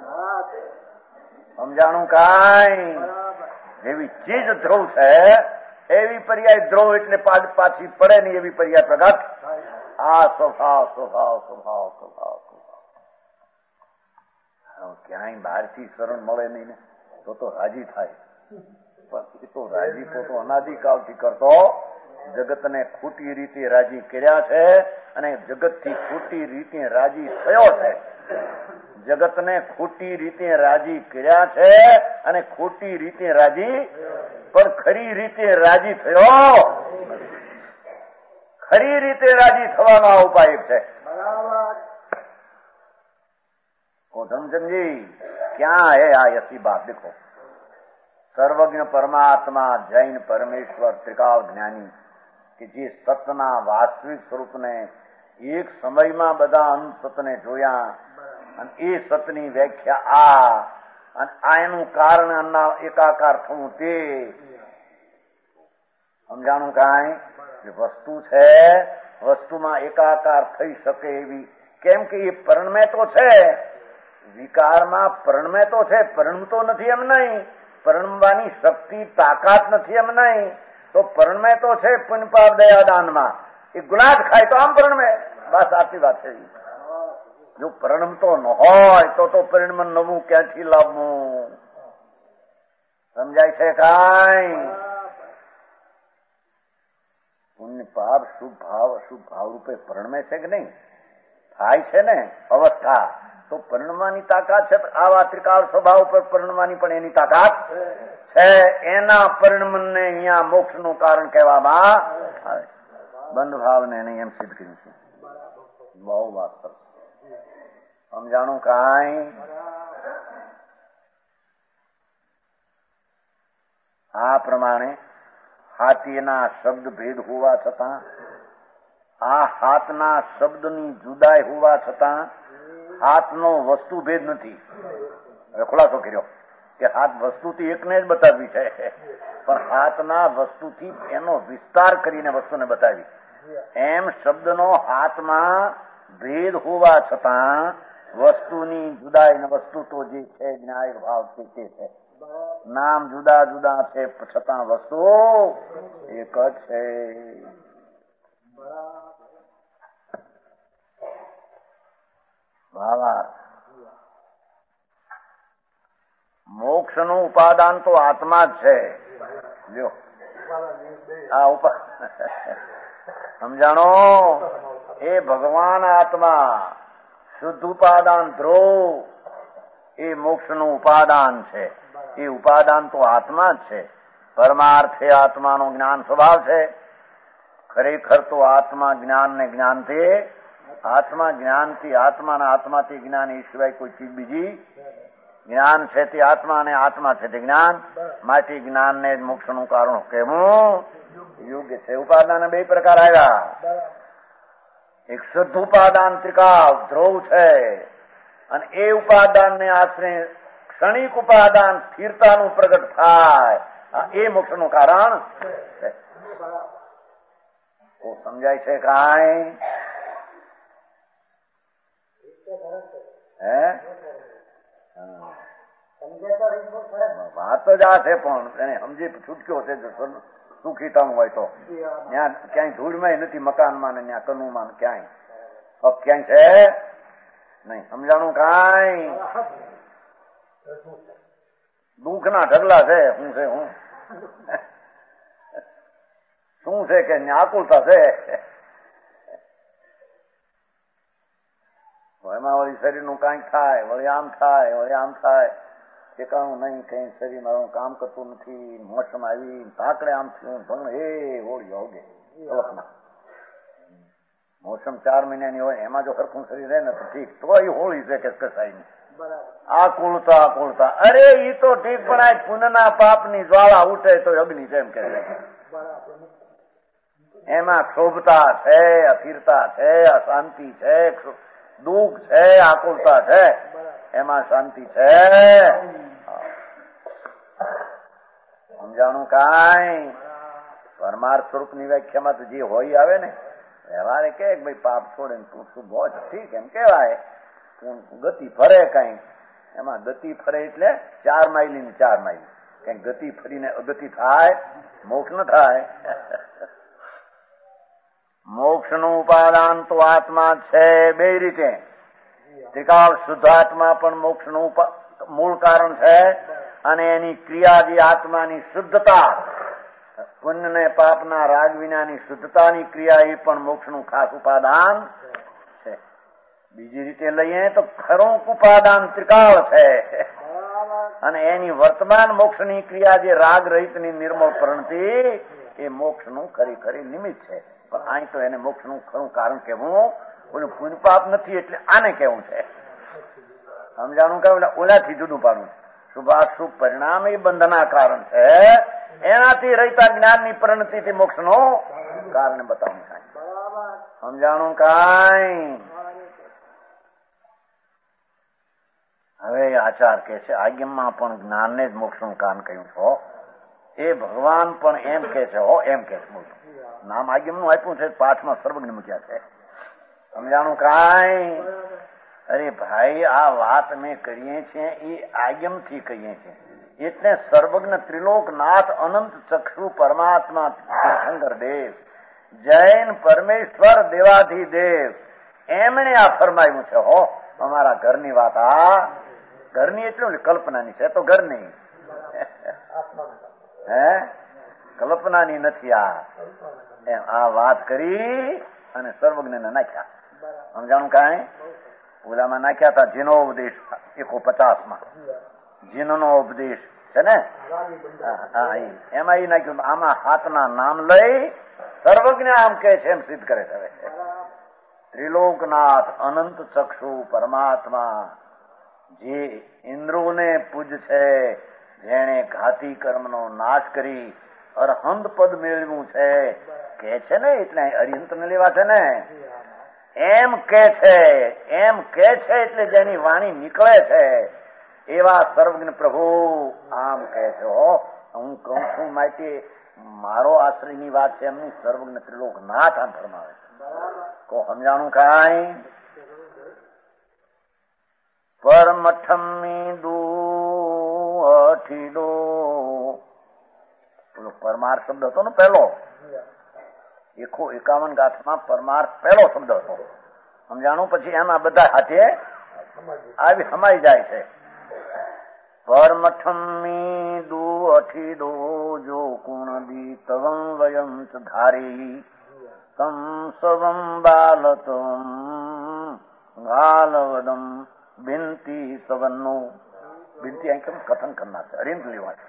સમજાણું કાંઈ? એવી ચીજ ધ્રુવ છે, એવી પર્યાય ધ્રુવ એટલે પાછી પડે નહીં એવી પર્યાય પ્રગટ. આ સ્વભાવ સ્વભાવ સ્વભાવ સ્વભાવ ક્યાંય બહારથી શરણ મળે નહીં ને તો રાજી થાય. પણ એ તો રાજીપો તો અનાદિકાળથી કરતો, જગતને ખોટી રીતે રાજી કર્યા છે અને જગતથી ખોટી રીતે રાજી થયો છે. જગતને ખોટી રીતે રાજી કર્યા છે અને ખોટી રીતે રાજી, પણ ખરી રીતે રાજી થયો. ખરી રીતે રાજી થવાનો આ ઉપાય છે. धर्मचंद जी क्या है ऐसी बात? देखो, સર્વજ્ઞ પરમાત્મા જૈન પરમેશ્વર ત્રિકાળ જ્ઞાની કે જે સતના વાસ્તવિક સ્વરૂપને એક સમયમાં બધા અંત સતને જોયા અને એ સતની વ્યાખ્યા અને આ એનું કારણ એકાકાર થવું તે સમજાણું કાંઈ? વસ્તુ છે, વસ્તુમાં એકાકાર થઈ શકે એવી, કેમ કે એ પરણમે તો છે, વિકારમાં પરણમે તો છે, પરણતો નથી એમ નહીં, પરણવાની શક્તિ તાકાત નથી એમ નહીં, તો પરણમે તો છે પુણ્ય પાપ દયા દાનમાં. એ ગુનાહ ખાય તો આમ પરણમે. બસ આટલી વાત છે. જો પરણમતો ન હોય તો પરિણામ નવું ક્યાંથી લાવવું? સમજાય છે કાંઈ? પુણ્ય પાપ શુભ ભાવ રૂપે પરણમે છે કે નહીં? થાય છે ને અવસ્થા, તો પરણવાની તાકાત છે. આવા ત્રિકાળ સ્વભાવ પર પરણવાની પણ એની તાકાત છે. એના પરિણમને અહીંયા મોક્ષનું કારણ કહેવામાં આવે. બંધ ભાવને નહીં એમ સિદ્ધ કર્યું છે. બહુ વાસ્તવ સમજાણું કાંઈ? આ પ્રમાણે હાથીના શબ્દ ભેદ હોવા છતાં, આ હાથના શબ્દની જુદાઈ હોવા છતાં હાથનો વસ્તુ ભેદ નથી. હવે ખુલાસો કર્યો કે હાથ વસ્તુથી એકને જ બતાવી છે, પણ હાથના વસ્તુથી એનો વિસ્તાર કરીને વસ્તુને બતાવી. એમ શબ્દનો હાથમાં ભેદ હોવા છતાં વસ્તુની જુદાઈ ને વસ્તુ તો જે છે જ્ઞાયક ભાવ છે તે છે. નામ જુદા જુદા છે છતાં વસ્તુ એક જ છે. મોક્ષ નું ઉપાદાન તો આત્મા જ છે. જો આ સમજાણો, એ ભગવાન આત્મા શુદ્ધ ઉપાદાન ધ્રુવ એ મોક્ષ નું ઉપાદાન છે. એ ઉપાદાન તો આત્મા જ છે. પરમાર્થે આત્માનો જ્ઞાન સ્વભાવ છે. ખરેખર તો આત્મા જ્ઞાન ને જ્ઞાનથી, આત્મા જ્ઞાનથી આત્માના આત્માથી જ્ઞાન એ સિવાય કોઈ ચીજ બીજી જ્ઞાન છે તે આત્મા અને આત્મા છે તે જ્ઞાન. માટે જ્ઞાન ને જ મોક્ષ નું કારણ કહેવું યોગ્ય છે. ઉપાદાન બે પ્રકાર આવ્યા. એક શુદ્ધ ઉપાદાન ત્રિકાળ ધ્રુવ છે, અને એ ઉપાદાન ને આશરે ક્ષણિક ઉપાદાન સ્થિરતાનું પ્રગટ થાય, એ મોક્ષ નું કારણ છે. સમજાય છે કાંઈ? વાત જ આ છે, પણ એને સમજી છૂટક્યો છે. સુખીતા હોય તો ત્યાં ક્યાંય ધૂળમાં નથી, મકાનમાં ને ત્યાં કનુમાં ક્યાંય ક્યાંય છે નહીં. સમજાણું કાંઈ? દુઃખ ના ઢગલા છે. શું છે? શું છે કે આકુલતા છે. એમાં વળી શરીરનું કાંઈક થાય, વળી આમ થાય, વળી આમ થાય, ઠેકાણું નહીં, કઈ શરીર મારું કામ કરતું નથી. મોસમ આવી તાકડે આમ થયું ભણ એ હોળી હોગે મોસમ 4 મહિનાની હોય, એમાં જો સરખું શરીર રહે ને તો ઠીક, તો એ હોળી છે કે કસાય નહીં. આકુળતા અરે ઈ તો ઠીક, પણ આ પુનના પાપની જ્વાળા ઉઠે તો અગ્નિ છે એમ કે એમાં ક્ષોભતા છે, અસ્થિરતા છે, અશાંતિ છે, દુઃખ છે, આકુલતા છે, એમાં શાંતિ છે. સમજાણું કાંઈ? પરમાર્થ સ્વરૂપ ની વ્યાખ્યામાં તો જે હોય આવે ને, વ્યવહારે કે ભાઈ પાપ છોડે ને તું શું બહુ ઠીક એમ કેવાય. ગતિ ફરે કઈ, એમાં ગતિ ફરે એટલે 4 માઇલ ની 4 માઇલ, કઈ ગતિ ફરીને અગતિ થાય, મોક્ષ ન થાય. મોક્ષ નું ઉપાદાન તો આત્મા છે બે રીતે. ત્રિકાળ શુદ્ધાત્મા પણ મોક્ષ નું મૂળ કારણ છે, અને એની ક્રિયા જે આત્માની શુદ્ધતા, પુણ્ય ને પાપના રાગ વિનાની શુદ્ધતાની ક્રિયા, એ પણ મોક્ષ નું ખાસ ઉપાદાન છે. બીજી રીતે લઈએ તો ખરું ઉપાદાન ત્રિકાળ છે, અને એની વર્તમાન મોક્ષની ક્રિયા જે રાગ રહિતની નિર્મળ પ્રણતિ, એ મોક્ષનું ખરી નિમિત્ત છે. પણ અહીં તો એને મોક્ષનું ખરું કારણ કહેવું, ઓલું પુણ્ય પાપ નથી એટલે આને કેવું છે. સમજાણું કે ઓલાથી જુદું પાડવું. શુભાશુભ પરિણામ એ બંધના કારણ છે, એનાથી રહેતા જ્ઞાનની પરિણતિથી મોક્ષનું કારણ બતાવું થાય. સમજાણું કાંઈ? હવે આચાર કે છે આજ્ઞામાં પણ જ્ઞાનને જ મોક્ષનું કારણ કહ્યું છો. એ ભગવાન પણ એમ કે છે હો, એમ કે છે. નામ આજ્ઞાનું આપ્યું છે, પાઠમાં સર્વજ્ઞ મૂક્યા છે. સમજાણું કાંઈ? અરે ભાઈ, આ વાત અમે કરીએ છીએ એ આજ્ઞાથી કહીએ છીએ, એટલે સર્વજ્ઞ ત્રિલોકનાથ અનંત ચક્ષુ પરમાત્મા તીર્થંકર દેવ જૈન પરમેશ્વર દેવાધિદેવ એમણે આ ફરમાવ્યું છે હો. અમારા ઘરની વાત, આ ઘરની એટલું કલ્પનાની છે, તો ઘરની હે કલ્પનાની નથી. આ એમ આ વાત કરી અને સર્વજ્ઞ ને નાખ્યા. સમજાણું કાંઈ? ઓલામાં નાખ્યા હતા જીનો ઉપદેશ 150માં, જીનનો ઉપદેશ છે ને, એમાં એ નાખ્યું. આમાં હાથના નામ લઈ સર્વજ્ઞ આમ કે છે એમ સિદ્ધ કરે છે. ત્રિલોકનાથ અનંત ચક્ષુ પરમાત્મા જે ઇન્દ્રોને પૂજ છે, જેણે ઘાતી કર્મનો નાશ કરી અરહંત પદ મેળવ્યું છે કે છે ને, એટલે અરિહંત ને લેવા છે ને, એમ કે છે. એમ કે છે એટલે જેની વાણી નીકળે છે એવા સર્વજ્ઞ પ્રભુ આમ કે છે હો. હું કહું છું માહિતી મારો આશ્રયની વાત છે, એમની સર્વજ્ઞ ત્રિલોકનાથ આમ ફરમાવે છે. કો સમજાણું કાંઈ? પરમઠમી દુ અઠીડો, પેલો પરમાર્થ શબ્દ હતો ને પહેલો, 151 ગાથમાં પરમાર્થ પહેલો શબ્દ હતો. સમજાણું? પછી એમાં બધા હાથે આવી સમાઈ જાય છે. પરમઠમી દુ અઠીડો જો કુણદી તવં વયમ ચ ધારી તમ સવમ બાલતમ ગાલવદમ બિનતી સવનનો. બિનતી અહીં કેમ કથન કરનાર છે, અરિંદ લેવા છે.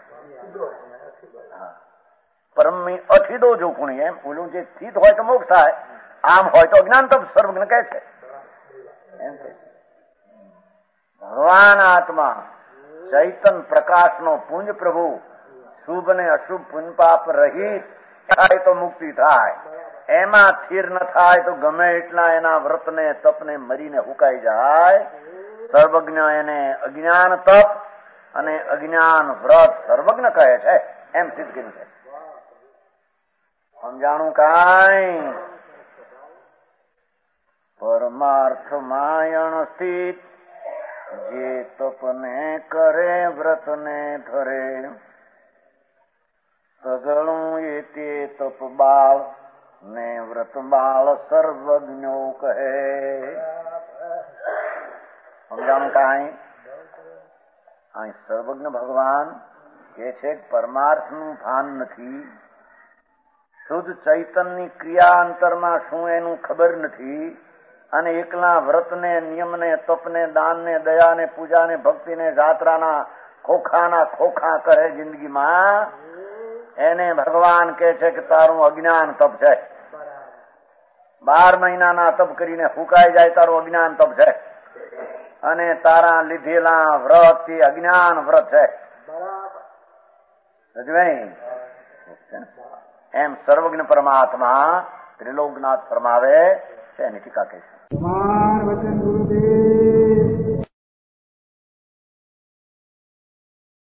પરમી અઠીડો જો કુણી, એમ ઓલું જે સ્થિત હોય તો મોક્ષ થાય, આમ હોય તો અજ્ઞાન તપ સર્વજ્ઞ કહે છે. એમ કે ભગવાન આત્મા ચૈતન પ્રકાશનો પુંજ પ્રભુ શુભ ને અશુભ પુંજ પાપ રહિત થાય તો મુક્તિ થાય. એમાં સ્થિર ન થાય તો ગમે એટલા એના વ્રતને તપને મરીને હુકાઈ જાય. સર્વજ્ઞ એને અજ્ઞાન તપ અને અજ્ઞાન વ્રત સર્વજ્ઞ કહે છે, એમ સિદ્ધ કર્યું છે. સમજાણું કાંઈ? પરમાર્થ માયણ સ્થિત જે તપને કરે વ્રતને ધરે સગળું એ તે તપ બાળ ને વ્રત બાળ સર્વજ્ઞો કહે. સમજાણું કાંઈ? અહીં સર્વજ્ઞ ભગવાન કે છે પરમાર્થ નું ભાન નથી, શુદ્ધ ચૈતનની ક્રિયા અંતરમાં શું એનું ખબર નથી, અને એકલા વ્રતને નિયમને તપને દાનને દયાને પૂજાને ભક્તિને જાત્રાના ખોખા કરે જિંદગીમાં. એને ભગવાન કે છે કે તારું અજ્ઞાન તપ છે. 12 મહિનાના તપ કરીને ફૂંકાઈ જાય તારું અજ્ઞાન તપ છે, અને તારા લીધેલા વ્રત થી અજ્ઞાન વ્રત છે. એમ સર્વજ્ઞ પરમાત્મા ત્રિલોકનાથ ફરમાવે છે. એની ટીકા કહે છે.